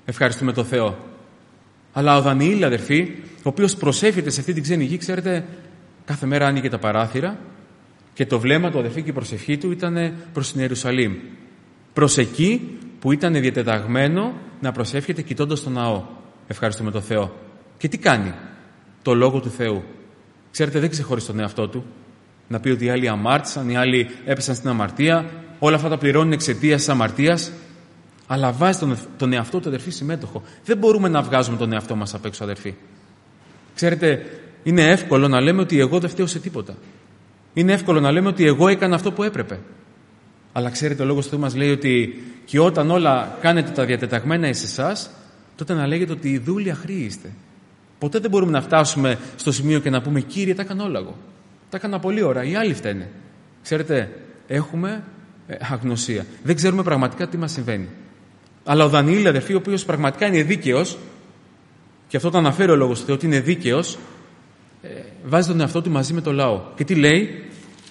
Ευχαριστούμε τον Θεό. Αλλά ο Δανιήλ, αδερφοί, ο οποίος προσεύχεται σε αυτή την ξένη γη, ξέρετε, κάθε μέρα άνοιγε τα παράθυρα και το βλέμμα του, αδερφοί, και η προσευχή του ήταν προς την Ιερουσαλήμ. Προς εκεί που ήταν διατεταγμένο να προσεύχεται κοιτώντας τον ναό. Ευχαριστούμε τον Θεό. Και τι κάνει? Το Λόγο του Θεού. Ξέρετε, δεν ξεχωρίζει τον εαυτό του. Να πει ότι οι άλλοι αμάρτησαν, οι άλλοι έπεσαν στην αμαρτία, όλα αυτά τα πληρώνουν εξαιτίας της αμαρτίας. Αλλά βάζει τον, τον εαυτό του, αδερφοί, συμμέτοχο. Δεν μπορούμε να βγάζουμε τον εαυτό μας απ' έξω, αδερφοί. Ξέρετε, είναι εύκολο να λέμε ότι εγώ δεν φταίω σε τίποτα. Είναι εύκολο να λέμε ότι εγώ έκανα αυτό που έπρεπε. Αλλά ξέρετε, ο Λόγος του Θεού μας λέει ότι και όταν όλα κάνετε τα διατεταγμένα εις εσάς, τότε να λέγετε ότι οι δούλοι αχρήοι είστε. Ποτέ δεν μπορούμε να φτάσουμε στο σημείο και να πούμε «Κύριε, τα έκανα όλα εγώ. Τα έκανα πολύ ώρα, οι άλλοι φταίνε». Ξέρετε, έχουμε αγνωσία. Δεν ξέρουμε πραγματικά τι μας συμβαίνει. Αλλά ο Δανιήλ, αδερφοί, ο οποίος πραγματικά είναι δίκαιος, και αυτό το αναφέρει ο Λόγος του Θεού, ότι είναι δίκαιος, βάζει τον εαυτό του μαζί με το λαό. Και τι λέει?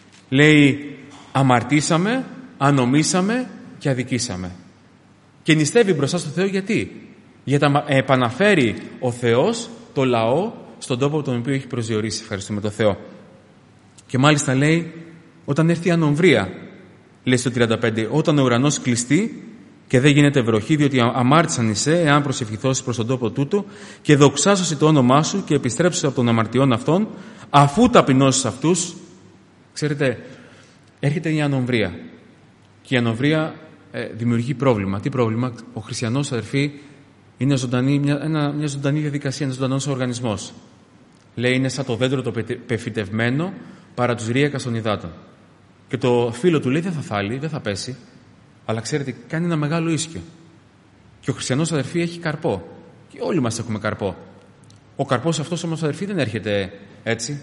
Λέει αμαρτήσαμε, ανομήσαμε και αδικήσαμε. Και νηστεύει μπροστά στο Θεό γιατί? Για να επαναφέρει ο Θεός το λαό στον τόπο τον οποίο έχει προσδιορίσει. Ευχαριστούμε τον Θεό. Και μάλιστα λέει, όταν έρθει η ανομβρία, λέει στο τριάντα πέντε, όταν ο ουρανός κλειστεί και δεν γίνεται βροχή, διότι αμάρτησαν εισέ, εάν προσευχηθώσεις προς τον τόπο τούτο, και δοξάσωσι το όνομά σου και επιστρέψεις από των αμαρτιών αυτών, αφού ταπεινώσεις αυτούς. Ξέρετε, έρχεται η ανομβρία. Και η ανομβρία ε, δημιουργεί πρόβλημα. Τι πρόβλημα? Ο χριστιανός, αδερφοί, είναι ζωντανή, μια, ένα, μια ζωντανή διαδικασία, ένα ζωντανός οργανισμός. Λέει, είναι σαν το δέντρο το πεφυτευμένο παρά τους ρύακας των υδάτων. Και το φύλλο του λέει δεν θα φάλει, δεν θα πέσει, αλλά ξέρετε, κάνει ένα μεγάλο ίσκιο. Και ο χριστιανός, αδερφοί, έχει καρπό. Και όλοι μας έχουμε καρπό. Ο καρπός αυτός όμως, αδερφοί, δεν έρχεται έτσι.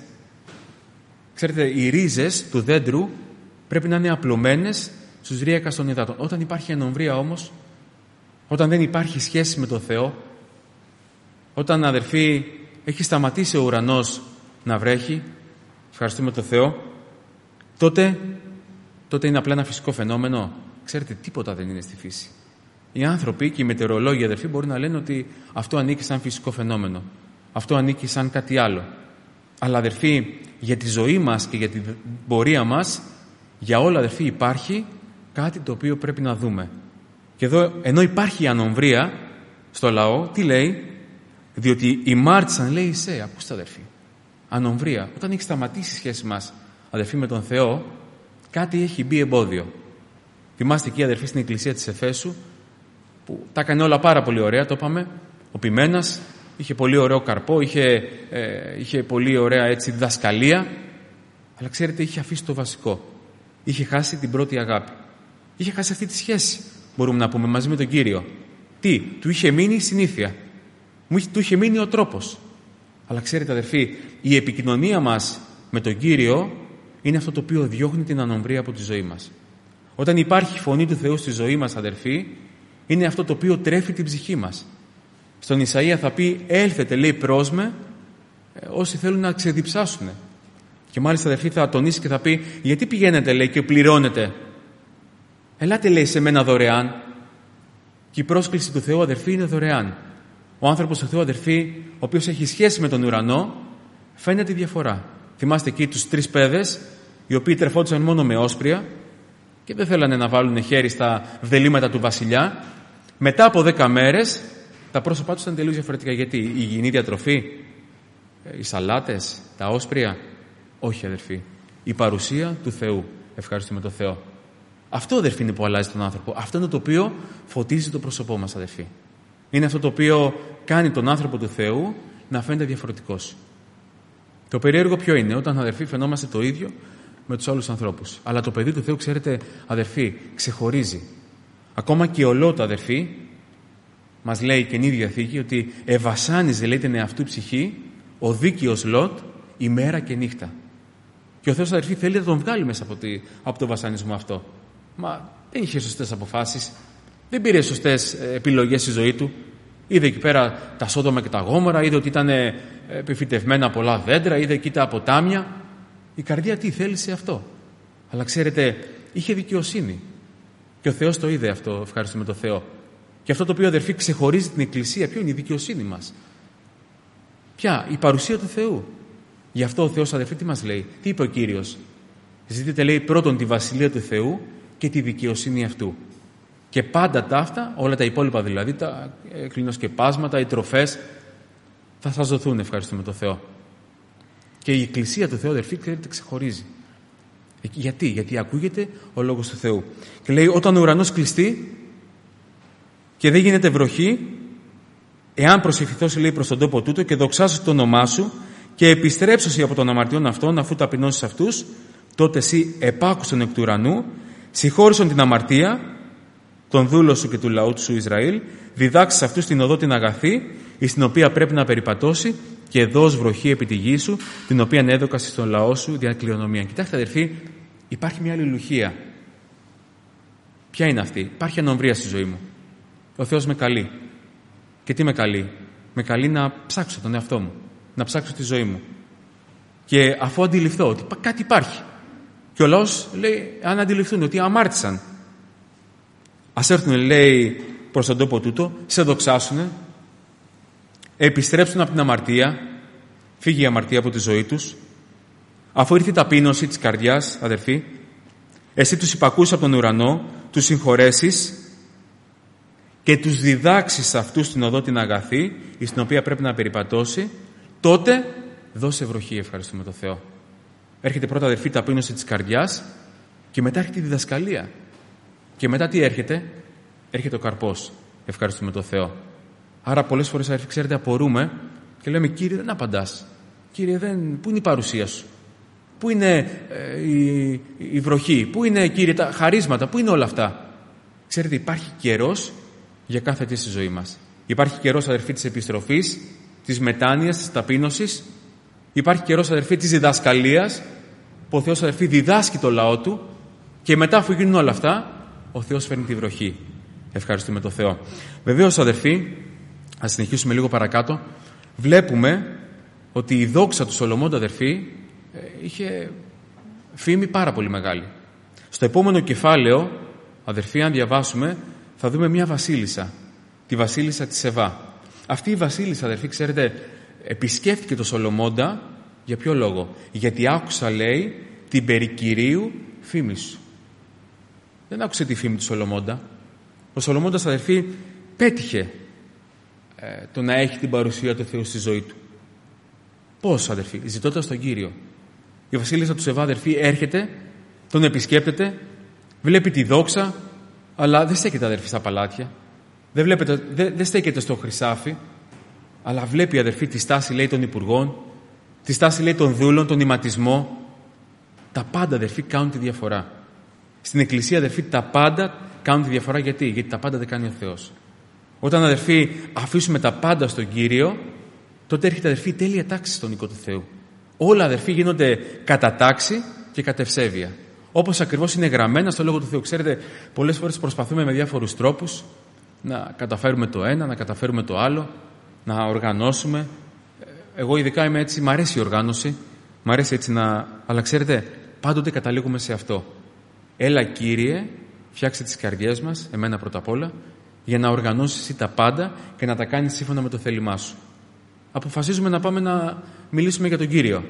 Ξέρετε, οι ρίζες του δέντρου πρέπει να είναι απλωμένες στους ρύακας των υδάτων. Όταν υπάρχει ανομβρία όμως, όταν δεν υπάρχει σχέση με τον Θεό, όταν, αδερφοί, έχει σταματήσει ο ουρανός να βρέχει, ευχαριστούμε τον Θεό, τότε, τότε είναι απλά ένα φυσικό φαινόμενο. Ξέρετε, τίποτα δεν είναι στη φύση. Οι άνθρωποι και οι μετεωρολόγοι, αδερφοί, μπορεί να λένε ότι αυτό ανήκει σαν φυσικό φαινόμενο. Αυτό ανήκει σαν κάτι άλλο. Αλλά, αδερφοί, για τη ζωή μας και για την πορεία μας, για όλα, αδερφοί, υπάρχει κάτι το οποίο πρέπει να δούμε. Και εδώ, ενώ υπάρχει η ανομβρία στο λαό, τι λέει? Διότι ημάρτησαν, λέει, εισέ. Ακούστε, αδερφοί. Ανομβρία. Όταν έχει σταματήσει η σχέση μας, αδερφοί, με τον Θεό, κάτι έχει μπει εμπόδιο. Θυμάστε εκεί, αδερφοί, στην εκκλησία της Εφέσου, που τα έκανε όλα πάρα πολύ ωραία, το είπαμε. Ο Ποιμένας είχε πολύ ωραίο καρπό, είχε, ε, είχε πολύ ωραία έτσι διδασκαλία, αλλά ξέρετε, είχε αφήσει το βασικό. Είχε χάσει την πρώτη αγάπη. Είχε χάσει αυτή τη σχέση, μπορούμε να πούμε, μαζί με τον Κύριο. Τι? Του είχε μείνει η συνήθεια. Του είχε μείνει ο τρόπος. Αλλά ξέρετε, αδερφοί, η επικοινωνία μας με τον Κύριο είναι αυτό το οποίο διώχνει την ανομβρία από τη ζωή μας. Όταν υπάρχει η φωνή του Θεού στη ζωή μας, αδερφοί, είναι αυτό το οποίο τρέφει την ψυχή μας. Στον Ισαΐα θα πει, έλθετε, λέει, προς με, όσοι θέλουν να ξεδιψάσουν. Και μάλιστα, αδερφοί, θα τονίσει και θα πει, γιατί πηγαίνετε, λέει, και πληρώνετε? Ελάτε, λέει, σε μένα δωρεάν. Και η πρόσκληση του Θεού, αδερφοί, είναι δωρεάν. Ο άνθρωπος του Θεού, αδερφοί, ο οποίος έχει σχέση με τον ουρανό, φαίνεται η διαφορά. Θυμάστε εκεί τους τρεις παιδες, οι οποίοι τρεφόντουσαν μόνο με όσπρια και δεν θέλανε να βάλουν χέρι στα βδελήματα του βασιλιά. Μετά από δέκα μέρες, τα πρόσωπά τους ήταν τελείως διαφορετικά. Γιατί? Η υγιεινή διατροφή, οι σαλάτες, τα όσπρια? Όχι, αδερφοί. Η παρουσία του Θεού. Ευχαριστούμε τον Θεό. Αυτό, αδερφοί, είναι που αλλάζει τον άνθρωπο. Αυτό είναι το οποίο φωτίζει το πρόσωπό μας, αδερφοί. Είναι αυτό το οποίο κάνει τον άνθρωπο του Θεού να φαίνεται διαφορετικός. Το περίεργο ποιο είναι? Όταν, αδερφοί, φαινόμαστε το ίδιο με τους άλλους ανθρώπους. Αλλά το παιδί του Θεού, ξέρετε, αδερφοί, ξεχωρίζει. Ακόμα και ο Λώτ, αδερφοί, μας λέει η Καινή Διαθήκη ότι ευασάνιζε, λέει, την εαυτού ψυχή ο δίκαιος Λώτ ημέρα και νύχτα. Και ο Θεός, αδερφοί, θέλει να τον βγάλει μέσα από, τη, από τον βασανισμό αυτό. Μα δεν είχε σωστές αποφάσεις, δεν πήρε σωστές επιλογές στη ζωή του. Είδε εκεί πέρα τα Σόδομα και τα Γόμορα, είδε ότι ήταν επιφυτευμένα πολλά δέντρα, είδε εκεί τα ποτάμια. Η καρδιά τι θέλησε αυτό? Αλλά ξέρετε, είχε δικαιοσύνη. Και ο Θεός το είδε αυτό, ευχαριστούμε τον Θεό. Και αυτό το οποίο, αδερφοί, ξεχωρίζει την Εκκλησία, ποιο είναι? Η δικαιοσύνη μας. Ποια? Η παρουσία του Θεού. Γι' αυτό ο Θεός, αδερφοί, τι μας λέει? Τι είπε ο Κύριος? Ζητείτε, λέει, πρώτον τη βασιλεία του Θεού και τη δικαιοσύνη αυτού. Και πάντα τα αυτά, όλα τα υπόλοιπα δηλαδή, τα κλινοσκεπάσματα, οι τροφές, θα σας δοθούν, ευχαριστούμε τον Θεό. Και η Εκκλησία του Θεού, αδερφοί, ξέρετε, ξεχωρίζει. Γιατί? Γιατί ακούγεται ο λόγος του Θεού. Και λέει, όταν ο ουρανός κλειστεί και δεν γίνεται βροχή, εάν προσευχηθώσει, λέει, προς τον τόπο τούτο και δοξάσω το όνομά σου και επιστρέψωσι από των αμαρτιών αυτών, αφού ταπεινώσεις αυτούς, τότε εσύ επάκουσον εκ του ουρανού, συγχώρησον την αμαρτία, τον δούλο σου και του λαού σου Ισραήλ, διδάξεις αυτούς την οδό την αγαθή, εις την οποία πρέπει να περιπατώσει, και δώσ' βροχή επί τη γη σου, την οποία έδωκας στον λαό σου δια κληρονομία. Κοιτάξτε, αδερφοί, υπάρχει μια αλληλουχία. Ποια είναι αυτή? Υπάρχει ανομβρία στη ζωή μου. Ο Θεός με καλεί. Και τι με καλεί? Με καλεί να ψάξω τον εαυτό μου, να ψάξω τη ζωή μου. Και αφού αντιληφθώ ότι κάτι υπάρχει, και ο λαός λέει, αν αντιληφθούν ότι αμάρτησαν, ας έρθουν, λέει, προς τον τόπο τούτο, σε δοξάσουνε, επιστρέψουν από την αμαρτία, φύγει η αμαρτία από τη ζωή τους, αφού ήρθε η ταπείνωση της καρδιάς, αδερφοί, εσύ τους υπακούσεις από τον ουρανό, τους συγχωρέσεις και τους διδάξεις αυτούς την οδό την αγαθή, στην οποία πρέπει να περιπατώσει, τότε δώσε βροχή, ευχαριστούμε τον Θεό. Έρχεται πρώτα, αδερφοί, η ταπείνωση της καρδιάς και μετά έρχεται η διδασκαλία. Και μετά τι έρχεται? Έρχεται ο καρπός, ευχαριστούμε τον Θεό. Άρα πολλές φορές, αδερφοί, ξέρετε, απορούμε και λέμε, Κύριε, δεν απαντάς. Κύριε, δεν... πού είναι η παρουσία σου? Πού είναι ε, η, η βροχή? Πού είναι, Κύριε, τα χαρίσματα? Πού είναι όλα αυτά? Ξέρετε, υπάρχει καιρός για κάθε τι στη ζωή μας. Υπάρχει καιρός, αδερφοί, της επιστροφής, της μετάνοιας, της ταπείνωσης. Υπάρχει καιρός, αδερφοί, της διδασκαλίας, που ο Θεός, αδερφοί, διδάσκει το λαό του, και μετά, αφού γίνουν όλα αυτά, ο Θεός φέρνει τη βροχή. Ευχαριστούμε τον Θεό. Βεβαίως, αδερφοί, ας συνεχίσουμε λίγο παρακάτω. Βλέπουμε ότι η δόξα του Σολομώντα, αδερφοί, είχε φήμη πάρα πολύ μεγάλη. Στο επόμενο κεφάλαιο, αδερφοί, αν διαβάσουμε, θα δούμε μια βασίλισσα, τη βασίλισσα της Σεβά. Αυτή η βασίλισσα, αδερφοί, ξέρετε, επισκέφθηκε το Σολομώντα. Για ποιο λόγο? Γιατί άκουσα, λέει, την περί Κυρίου φήμη σου. Δεν άκουσε τη φήμη του Σολομώντα. Ο Σολομώντας, αδερφοί, πέτυχε ε, το να έχει την παρουσία του Θεού στη ζωή του. Πώς, αδερφοί? Ζητώντας τον Κύριο. Η βασίλισσα του Σεβά, αδερφοί, έρχεται, τον επισκέπτεται, βλέπει τη δόξα, αλλά δεν στέκεται, αδερφοί, στα παλάτια. Δεν, βλέπετε, δεν, δεν στέκεται στο χρυσάφι, αλλά βλέπει, αδερφοί, τη στάση, λέει, των υπουργών, τη στάση, λέει, των δούλων, τον ηματισμό. Τα πάντα, αδερφοί, κάνουν τη διαφορά. Στην Εκκλησία, αδερφοί, τα πάντα κάνουν τη διαφορά. Γιατί? Γιατί τα πάντα δεν κάνει ο Θεός. Όταν, αδερφοί, αφήσουμε τα πάντα στον Κύριο, τότε έρχεται, αδερφοί, η τέλεια τάξη στον οίκο του Θεού. Όλα, αδερφοί, γίνονται κατά τάξη και κατ' ευσέβεια. Όπως ακριβώς είναι γραμμένα στο Λόγο του Θεού. Ξέρετε, πολλές φορές προσπαθούμε με διάφορους τρόπους να καταφέρουμε το ένα, να καταφέρουμε το άλλο, να οργανώσουμε. Εγώ ειδικά είμαι έτσι, μ' αρέσει η οργάνωση, μ' αρέσει έτσι να... Αλλά ξέρετε, πάντοτε καταλήγουμε σε αυτό. Έλα, Κύριε, φτιάξε τις καρδιές μας, εμένα πρώτα απ' όλα, για να οργανώσεις εσύ τα πάντα και να τα κάνεις σύμφωνα με το θέλημά σου. Αποφασίζουμε να πάμε να μιλήσουμε για τον Κύριο.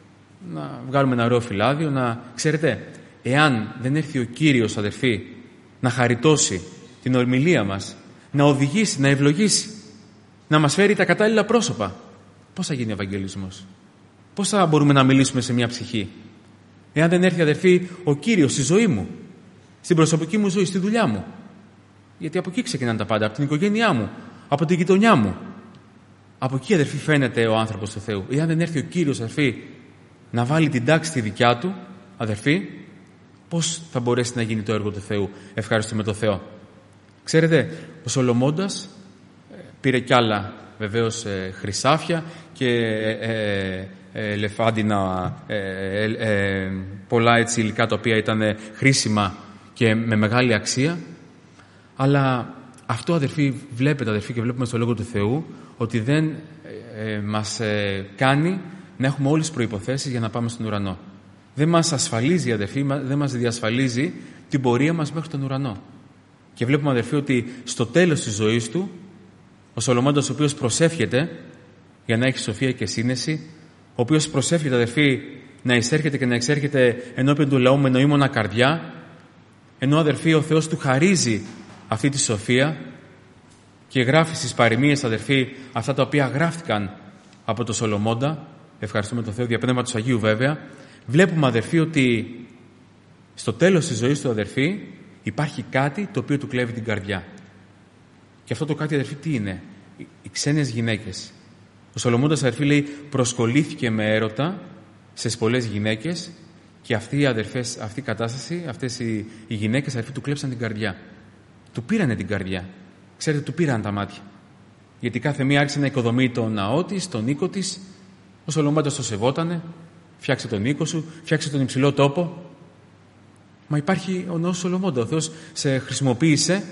Να βγάλουμε ένα ωραίο φυλάδιο, να... Ξέρετε, εάν δεν έρθει ο Κύριος, αδερφοί, να χαριτώσει την ομιλία μας, να οδηγήσει, να ευλογήσει, να μας φέρει τα κατάλληλα πρόσωπα, πώς θα γίνει ο Ευαγγελισμός? Πώς θα μπορούμε να μιλήσουμε σε μια ψυχή? Εάν δεν έρθει, αδερφοί, ο Κύριος στη ζωή μου, στην προσωπική μου ζωή, στη δουλειά μου. Γιατί από εκεί ξεκινάνε τα πάντα, από την οικογένειά μου, από την γειτονιά μου. Από εκεί, αδερφοί, φαίνεται ο άνθρωπος του Θεού. Εάν δεν έρθει ο Κύριος, αδερφοί, να βάλει την τάξη στη δικιά του, αδερφοί, πώς θα μπορέσει να γίνει το έργο του Θεού? Ευχαριστούμε τον Θεό. Ξέρετε, ο Σολομώντας πήρε κι άλλα, βεβαίως, ε, χρυσάφια και ε, ε, ελεφάντινα, ε, ε, ε, πολλά έτσι υλικά τα οποία ήταν χρήσιμα και με μεγάλη αξία. Αλλά αυτό, αδερφοί, βλέπετε, αδερφοί, και βλέπουμε στο Λόγο του Θεού, ότι δεν ε, ε, μας ε, κάνει να έχουμε όλες τις προϋποθέσεις για να πάμε στον ουρανό. Δεν μας ασφαλίζει, αδερφοί, δεν μας διασφαλίζει την πορεία μας μέχρι τον ουρανό. Και βλέπουμε, αδερφοί, ότι στο τέλος της ζωής του, ο Σολομώντας, ο οποίος προσεύχεται για να έχει σοφία και σύνεση, ο οποίος προσεύχεται, αδερφοί, να εισέρχεται και να εξέρχεται ενώπιον του λαού με νοήμωνα καρδιά, ενώ, αδερφοί, ο Θεός του χαρίζει αυτή τη σοφία και γράφει στις παροιμίες, αδερφοί, αυτά τα οποία γράφτηκαν από τον Σολομώντα, ευχαριστούμε τον Θεό, δια Πνεύματος Αγίου βέβαια, βλέπουμε, αδερφοί, ότι στο τέλος της ζωής του, αδερφοί, υπάρχει κάτι το οποίο του κλέβει την καρδιά. Και αυτό το κάτι, αδερφοί, τι είναι? Οι ξένες γυναίκες. Ο Σολομώντας, αδερφοί, λέει, προσκολήθηκε με έρωτα σε πολλές γυναίκες και αυτή η, αδερφές, αυτή η κατάσταση, αυτές οι, οι γυναίκες, αδερφοί, του κλέψαν την καρδιά. Του πήρανε την καρδιά. Ξέρετε, του πήραν τα μάτια. Γιατί κάθε μία άρχισε να οικοδομεί τον ναό της, τον οίκο της. Ο Σολομώντας το σεβότανε. Φτιάξε τον οίκο σου, φτιάξε τον υψηλό τόπο. Μα υπάρχει ο ναός Σολομώντα. Ο Θεός σε χρησιμοποίησε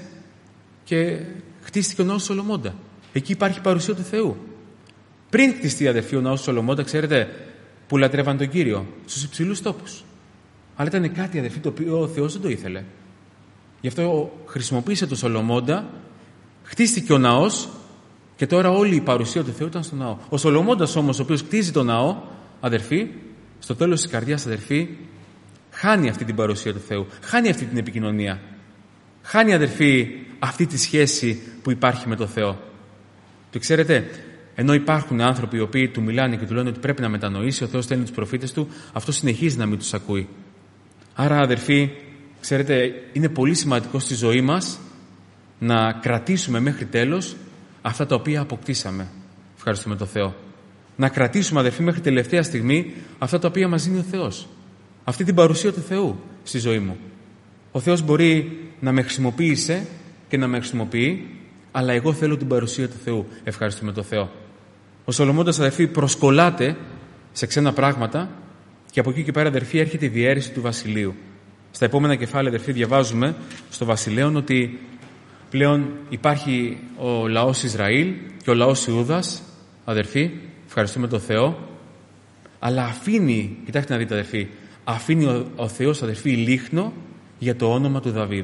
και χτίστηκε ο ναός Σολομώντα. Εκεί υπάρχει παρουσία του Θεού. Πριν χτιστεί, αδερφοί, ο ναός Σολομώντα, ξέρετε, που λατρεύαν τον Κύριο στους υψηλούς τόπους. Αλλά ήταν κάτι, αδερφοί, το οποίο ο Θεός δεν το ήθελε. Γι' αυτό χρησιμοποίησε τον Σολομώντα, χτίστηκε ο ναός και τώρα όλη η παρουσία του Θεού ήταν στο ναό. Ο Σολομώντας όμως, ο οποίος κτίζει τον ναό, αδερφοί, στο τέλος της καρδιάς, αδερφοί, χάνει αυτή την παρουσία του Θεού, χάνει αυτή την επικοινωνία. Χάνει, αδερφοί, αυτή τη σχέση που υπάρχει με τον Θεό. Και ξέρετε, ενώ υπάρχουν άνθρωποι οι οποίοι του μιλάνε και του λένε ότι πρέπει να μετανοήσει, ο Θεός στέλνει τους προφήτες του, αυτό συνεχίζει να μην τους ακούει. Άρα, αδερφοί, ξέρετε, είναι πολύ σημαντικό στη ζωή μας να κρατήσουμε μέχρι τέλος αυτά τα οποία αποκτήσαμε. Ευχαριστούμε τον Θεό. Να κρατήσουμε, αδερφοί, μέχρι τελευταία στιγμή αυτά τα οποία μας δίνει ο Θεός. Αυτή την παρουσία του Θεού στη ζωή μου. Ο Θεός μπορεί να με χρησιμοποίησε και να με χρησιμοποιεί, αλλά εγώ θέλω την παρουσία του Θεού. Ευχαριστούμε τον Θεό. Ο Σολομώντας, αδερφοί, προσκολάται σε ξένα πράγματα και από εκεί και πέρα, αδερφοί, έρχεται η διαίρεση του βασιλείου. Στα επόμενα κεφάλαια, αδερφοί, διαβάζουμε στο Βασιλέον ότι πλέον υπάρχει ο λαός Ισραήλ και ο λαός Ιούδας, αδερφοί, ευχαριστούμε τον Θεό, αλλά αφήνει, κοιτάξτε να δείτε, αδερφοί, αφήνει ο, ο Θεός, αδερφοί, λίχνο για το όνομα του Δαβίδ.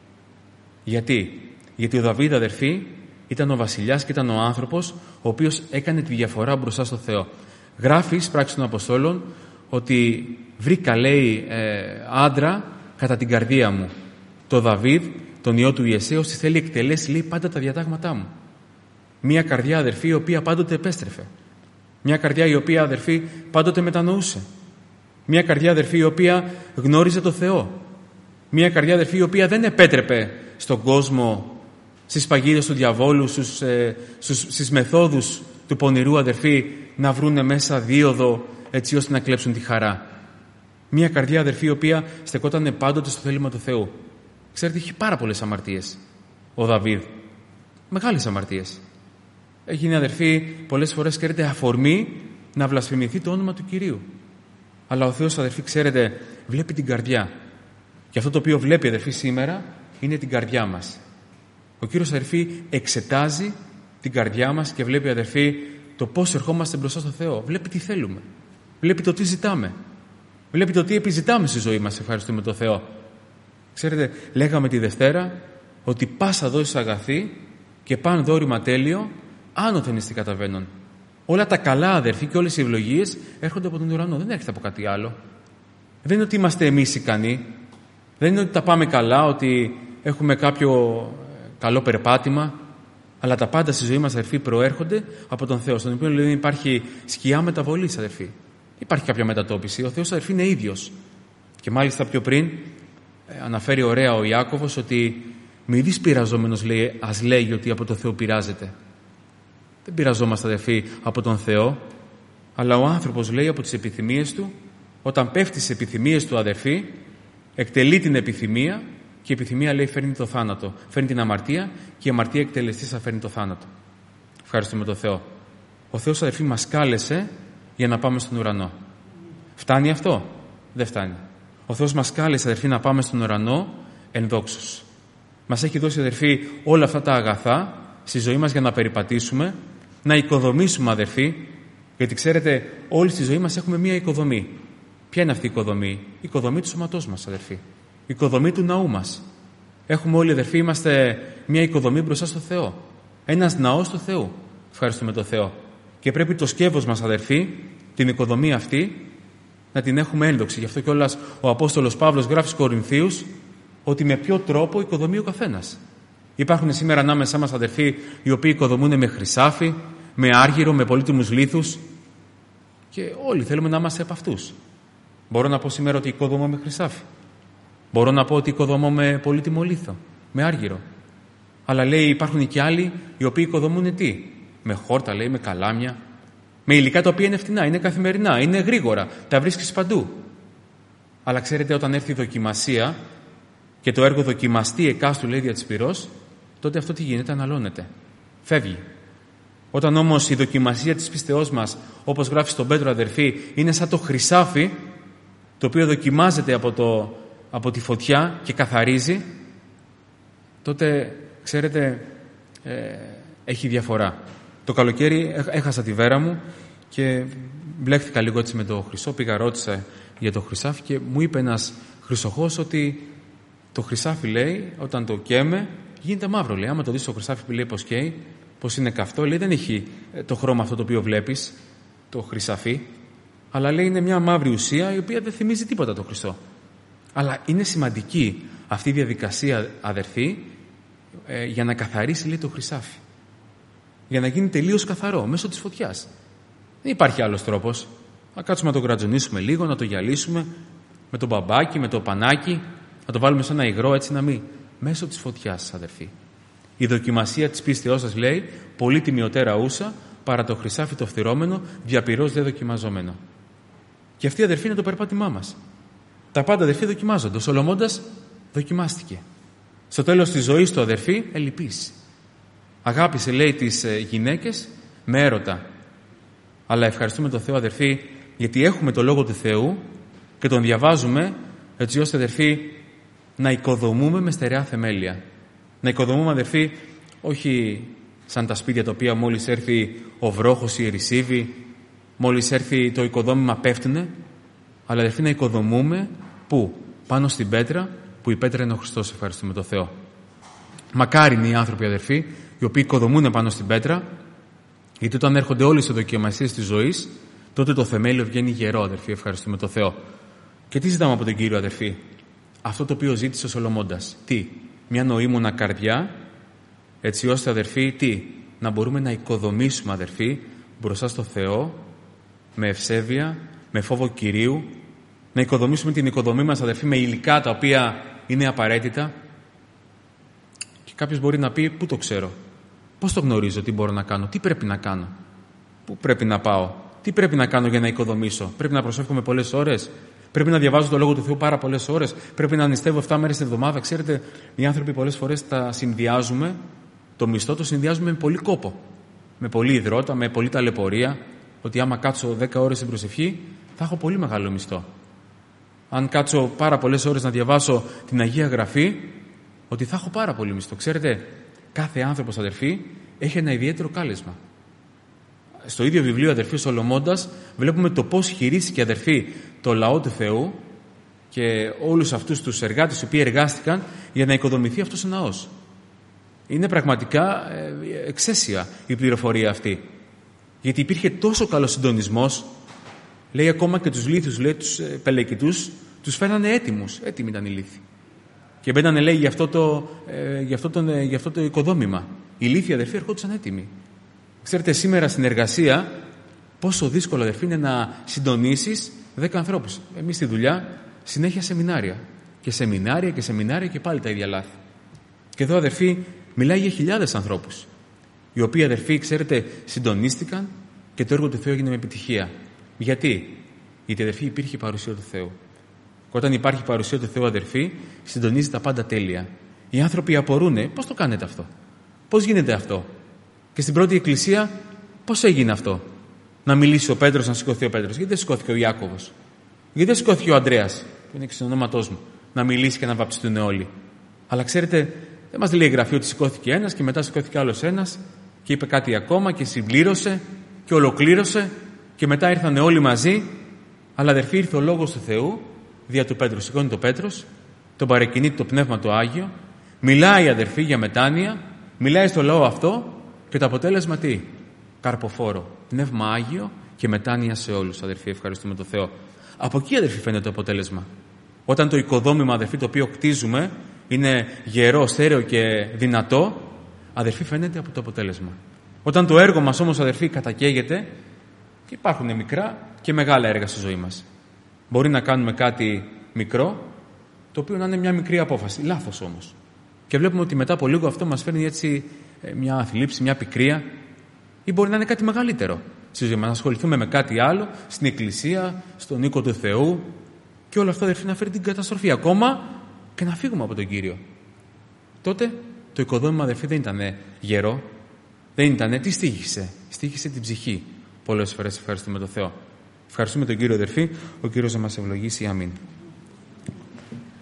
Γιατί? Γιατί ο Δαβίδ, αδερφοί, ήταν ο βασιλιάς και ήταν ο άνθρωπος ο οποίος έκανε τη διαφορά μπροστά στο Θεό. Γράφει στις πράξεις των Αποστόλων ότι βρήκα, λέει, ε, άντρα κατά την καρδία μου, το Δαβίδ, τον ιό του Ιεσέ, ώστε θέλει εκτελέσει, λέει, πάντα τα διατάγματά μου. Μια καρδιά, αδερφοί, η οποία πάντοτε επέστρεφε. Μια καρδιά η οποία, αδερφοί, πάντοτε μετανοούσε. Μια καρδιά, αδερφοί, η οποία γνώριζε το Θεό. Μια καρδιά, αδερφοί, η οποία δεν επέτρεπε στον κόσμο, στις παγίδες του διαβόλου, στους, ε, στους, στις μεθόδους του πονηρού, αδερφοί, να βρούνε μέσα δίωδο έτσι ώστε να κλέψουν τη χαρά. Μια καρδιά, αδερφοί, η οποία στεκόταν πάντοτε στο θέλημα του Θεού. Ξέρετε, είχε πάρα πολλές αμαρτίες ο Δαβίδ. Μεγάλες αμαρτίες. Έγινε, αδερφοί, πολλές φορές, ξέρετε, αφορμή να βλασφημηθεί το όνομα του Κυρίου. Αλλά ο Θεός, αδερφοί, ξέρετε, βλέπει την καρδιά. Και αυτό το οποίο βλέπει, αδερφοί, σήμερα είναι την καρδιά μας. Ο Κύριος, αδερφοί, εξετάζει την καρδιά μας και βλέπει, αδερφοί, το πώς ερχόμαστε μπροστά στο Θεό. Βλέπει τι θέλουμε. Βλέπει το τι ζητάμε. Βλέπει το τι επιζητάμε στη ζωή μας. Ευχαριστούμε τον Θεό. Ξέρετε, λέγαμε τη Δευτέρα ότι πάσα δόση αγαθή και παν δώρημα τέλειο άνωθεν ειστι καταβαίνουν. Όλα τα καλά, αδερφοί, και όλες οι ευλογίες έρχονται από τον ουρανό. Δεν έρχεται από κάτι άλλο. Δεν είναι ότι είμαστε εμείς ικανοί. Δεν είναι ότι τα πάμε καλά, ότι έχουμε κάποιο καλό περπάτημα. Αλλά τα πάντα στη ζωή μας, αδερφοί, προέρχονται από τον Θεό. Στον οποίο δεν υπάρχει σκιά μεταβολής, αδερφοί. Υπάρχει κάποια μετατόπιση. Ο Θεός, αδερφοί, είναι ίδιος. Και μάλιστα πιο πριν ε, αναφέρει ωραία ο Ιάκωβος ότι μη δεις πειραζόμενος, λέει, ας λέγει ότι από τον Θεό πειράζεται. Δεν πειραζόμαστε, αδερφοί, από τον Θεό, αλλά ο άνθρωπος, λέει, από τις επιθυμίες του, όταν πέφτει στις επιθυμίες του, αδερφοί, εκτελεί την επιθυμία και η επιθυμία, λέει, φέρνει το θάνατο. Φέρνει την αμαρτία και η αμαρτία εκτελεστής θα φέρνει το θάνατο. Ευχαριστούμε τον Θεό. Ο Θεός, αδερφοί, μας κάλεσε για να πάμε στον ουρανό. Φτάνει αυτό? Δεν φτάνει. Ο Θεός μας κάλεσε, αδερφοί, να πάμε στον ουρανό εν δόξως. Μας έχει δώσει, αδερφοί, όλα αυτά τα αγαθά στη ζωή μας για να περιπατήσουμε, να οικοδομήσουμε, αδερφοί, γιατί ξέρετε, όλοι στη ζωή μας έχουμε μία οικοδομή. Ποια είναι αυτή η οικοδομή? Η οικοδομή του σώματός μας, αδερφοί. Η οικοδομή του ναού μας. Έχουμε όλοι, αδερφοί, είμαστε μια οικοδομή μπροστά στο Θεό. Ένας ναός του Θεού. Ευχαριστούμε τον Θεό. Και πρέπει το σκεύος μας, αδερφοί, την οικοδομή αυτή, να την έχουμε ένδοξη. Γι' αυτό κιόλας ο Απόστολος Παύλος γράφει στους Κορινθίους ότι με ποιο τρόπο οικοδομεί ο καθένας. Υπάρχουν σήμερα ανάμεσά μας, αδερφοί, οι οποίοι οικοδομούν με χρυσάφι, με άργυρο, με πολύτιμους λίθους. Και όλοι θέλουμε να είμαστε από αυτούς. Μπορώ να πω σήμερα ότι οικοδομώ με χρυσάφι. Μπορώ να πω ότι οικοδομώ με πολύτιμο λίθο, με άργυρο. Αλλά λέει υπάρχουν και άλλοι οι οποίοι οικοδομούν τι? Με χόρτα, λέει, με καλάμια, με υλικά τα οποία είναι φτηνά, είναι καθημερινά, είναι γρήγορα, τα βρίσκεις παντού. Αλλά ξέρετε, όταν έρθει η δοκιμασία και το έργο δοκιμαστεί εκάστου, λέει, δια της πυρός, τότε αυτό τι γίνεται? Αναλώνεται. Φεύγει. Όταν όμως η δοκιμασία της πίστεώς μας, όπως γράφει στον Πέτρο, αδερφοί, είναι σαν το χρυσάφι, το οποίο δοκιμάζεται από, το, από τη φωτιά και καθαρίζει, τότε, ξέρετε, ε, έχει διαφορά. Το καλοκαίρι έχασα τη βέρα μου και μπλέχτηκα λίγο έτσι με το χρυσό, πήγα ρώτησα για το χρυσάφι και μου είπε ένας χρυσοχός ότι το χρυσάφι, λέει, όταν το καίμε γίνεται μαύρο, λέει. Άμα το δεις το χρυσάφι που λέει πως καίει, πως είναι καυτό, λέει, δεν έχει το χρώμα αυτό το οποίο βλέπεις, το χρυσαφί, αλλά λέει είναι μια μαύρη ουσία η οποία δεν θυμίζει τίποτα το χρυσό. Αλλά είναι σημαντική αυτή η διαδικασία, αδερφοί, ε, για να καθαρίσει, λέει, το χρυσάφι. Για να γίνει τελείως καθαρό, μέσω της φωτιάς. Δεν υπάρχει άλλος τρόπος. Να κάτσουμε να το γρατζονίσουμε λίγο, να το γυαλίσουμε με το μπαμπάκι, με το πανάκι, να το βάλουμε σε ένα υγρό, έτσι να μην. Μέσω της φωτιάς, αδερφοί. Η δοκιμασία της πίστεώς σας, λέει, πολύ τιμιωτέρα ούσα παρά το χρυσάφι το φθυρώμενο, διαπυρός δε δοκιμαζόμενο. Και αυτή, αδερφοί, είναι το περπάτημά μας. Τα πάντα, αδερφοί, δοκιμάζονται. Ο Σολομώντας δοκιμάστηκε. Στο τέλος της ζωής του, αδερφοί, ελπίσει. Αγάπησε, λέει, τις γυναίκες με έρωτα. Αλλά ευχαριστούμε τον Θεό, αδερφοί, γιατί έχουμε το Λόγο του Θεού και τον διαβάζουμε έτσι ώστε, αδερφοί, να οικοδομούμε με στερεά θεμέλια. Να οικοδομούμε, αδερφοί, όχι σαν τα σπίτια τα οποία μόλις έρθει ο βρόχος ή η ρησίβη, μόλις έρθει το οικοδόμημα πέφτουνε, αλλά, αδερφοί, να οικοδομούμε πού? Πάνω στην πέτρα, που η πέτρα είναι ο Χριστός, ευχαριστούμε τον Θεό. Μακάρι είναι οι άνθρωποι, αδερφοί, οι οποίοι οικοδομούν πάνω στην πέτρα, γιατί όταν έρχονται όλοι σε δοκιμασίες της ζωής, τότε το θεμέλιο βγαίνει γερό, αδερφοί, ευχαριστούμε τον Θεό. Και τι ζητάμε από τον Κύριο, αδερφοί? Αυτό το οποίο ζήτησε ο Σολομώντας. Τι? Μια νοήμωνα καρδιά, έτσι ώστε, αδερφοί, τι? Να μπορούμε να οικοδομήσουμε, αδερφοί, μπροστά στο Θεό, με ευσέβεια, με φόβο Κυρίου, να οικοδομήσουμε την οικοδομή μας, αδερφοί, με υλικά τα οποία είναι απαραίτητα. Και κάποιος μπορεί να πει, πού το ξέρω? Πώς το γνωρίζω? Τι μπορώ να κάνω? Τι πρέπει να κάνω? Πού πρέπει να πάω? Τι πρέπει να κάνω για να οικοδομήσω? Πρέπει να προσεύχομαι πολλές ώρες? Πρέπει να διαβάζω το Λόγο του Θεού πάρα πολλές ώρες? Πρέπει να νηστεύω εφτά μέρες την εβδομάδα? Ξέρετε, οι άνθρωποι πολλές φορές τα συνδυάζουμε, το μισθό το συνδυάζουμε με πολύ κόπο, με πολύ υδρότα, με πολύ ταλαιπωρία, ότι άμα κάτσω δέκα ώρες στην προσευχή θα έχω πολύ μεγάλο μισθό. Αν κάτσω πάρα πολλές ώρες να διαβάσω την Αγία Γραφή, ότι θα έχω πάρα πολύ μισθό. Ξέρετε, κάθε άνθρωπος, αδερφοί, έχει ένα ιδιαίτερο κάλεσμα. Στο ίδιο βιβλίο, αδερφοί, ο Σολομώντας, βλέπουμε το πώς χειρίστηκε, αδερφοί, το λαό του Θεού και όλους αυτούς τους εργάτες οι οποίοι εργάστηκαν για να οικοδομηθεί αυτός ο ναός. Είναι πραγματικά εξαίσια η πληροφορία αυτή. Γιατί υπήρχε τόσο καλός συντονισμός, λέει, ακόμα και τους λίθους, λέει, τους πελεκητούς, τους φέρνανε έτοιμους. Έτοιμοι ήταν οι λίθοι. Και μπαίνανε, λέει, για αυτό το, ε, για αυτό το, ε, για αυτό το οικοδόμημα. Οι λίθοι, αδερφοί, ερχόντουσαν έτοιμοι. Ξέρετε, σήμερα στην εργασία, πόσο δύσκολο, αδερφοί, είναι να συντονίσεις δέκα ανθρώπους. Εμείς στη δουλειά, συνέχεια σεμινάρια. Και σεμινάρια και σεμινάρια και πάλι τα ίδια λάθη. Και εδώ, αδερφοί, μιλάει για χιλιάδες ανθρώπους. Οι οποίοι, αδερφοί, ξέρετε, συντονίστηκαν και το έργο του Θεού έγινε με επιτυχία. Γιατί? Γιατί, αδερφοί, υπήρχε η παρουσία του Θεού. Και όταν υπάρχει η παρουσία του Θεού, αδερφοί, συντονίζει τα πάντα τέλεια. Οι άνθρωποι απορρούνε, πώς το κάνετε αυτό? Πώς γίνεται αυτό? Και στην πρώτη εκκλησία, πώς έγινε αυτό? Να μιλήσει ο Πέτρος, να σηκωθεί ο Πέτρος. Γιατί δεν σηκώθηκε ο Ιάκωβος? Γιατί δεν σηκώθηκε ο Ανδρέας, που είναι εξ ονόματός μου, να μιλήσει και να βαπτιστούν όλοι? Αλλά ξέρετε, δεν μας λέει η Γραφή ότι σηκώθηκε ένας και μετά σηκώθηκε άλλος ένας και είπε κάτι ακόμα και συμπλήρωσε και ολοκλήρωσε και μετά ήρθαν όλοι μαζί. Αλλά, αδερφοί, ήρθε ο Λόγος του Θεού δια του Πέτρου. Σηκώνει το Πέτρος, τον παρεκκινεί το Πνεύμα το Άγιο, Μιλάει, αδερφοί, για μετάνοια, μιλάει στο λαό αυτό και το αποτέλεσμα τι? Καρποφόρο, πνεύμα Άγιο και μετάνοια σε όλους, αδερφοί, ευχαριστούμε τον Θεό. Από εκεί, αδερφοί, φαίνεται το αποτέλεσμα. Όταν το οικοδόμημα, αδερφοί, το οποίο κτίζουμε είναι γερό, στέρεο και δυνατό, αδερφοί, φαίνεται από το αποτέλεσμα. Όταν το έργο μας όμως, αδερφοί, κατακαίγεται, και υπάρχουν μικρά και μεγάλα έργα στη ζωή μας. Μπορεί να κάνουμε κάτι μικρό, το οποίο να είναι μια μικρή απόφαση, λάθος όμως. Και βλέπουμε ότι μετά από λίγο αυτό μας φέρνει έτσι μια θλίψη, μια πικρία, ή μπορεί να είναι κάτι μεγαλύτερο στη ζωή μας. Να ασχοληθούμε με κάτι άλλο, στην εκκλησία, στον οίκο του Θεού, και όλο αυτό, αδερφοί, να φέρει την καταστροφή. Ακόμα και να φύγουμε από τον Κύριο. Τότε το οικοδόμημα, αδερφοί, δεν ήταν γερό, δεν ήταν. Τι στοίχησε? Στοίχησε την ψυχή. Πολλές φορές ευχαριστούμε τον Θεό. Ευχαριστούμε τον Κύριο, αδερφοί. Ο Κύριος να μας ευλογήσει. Αμήν.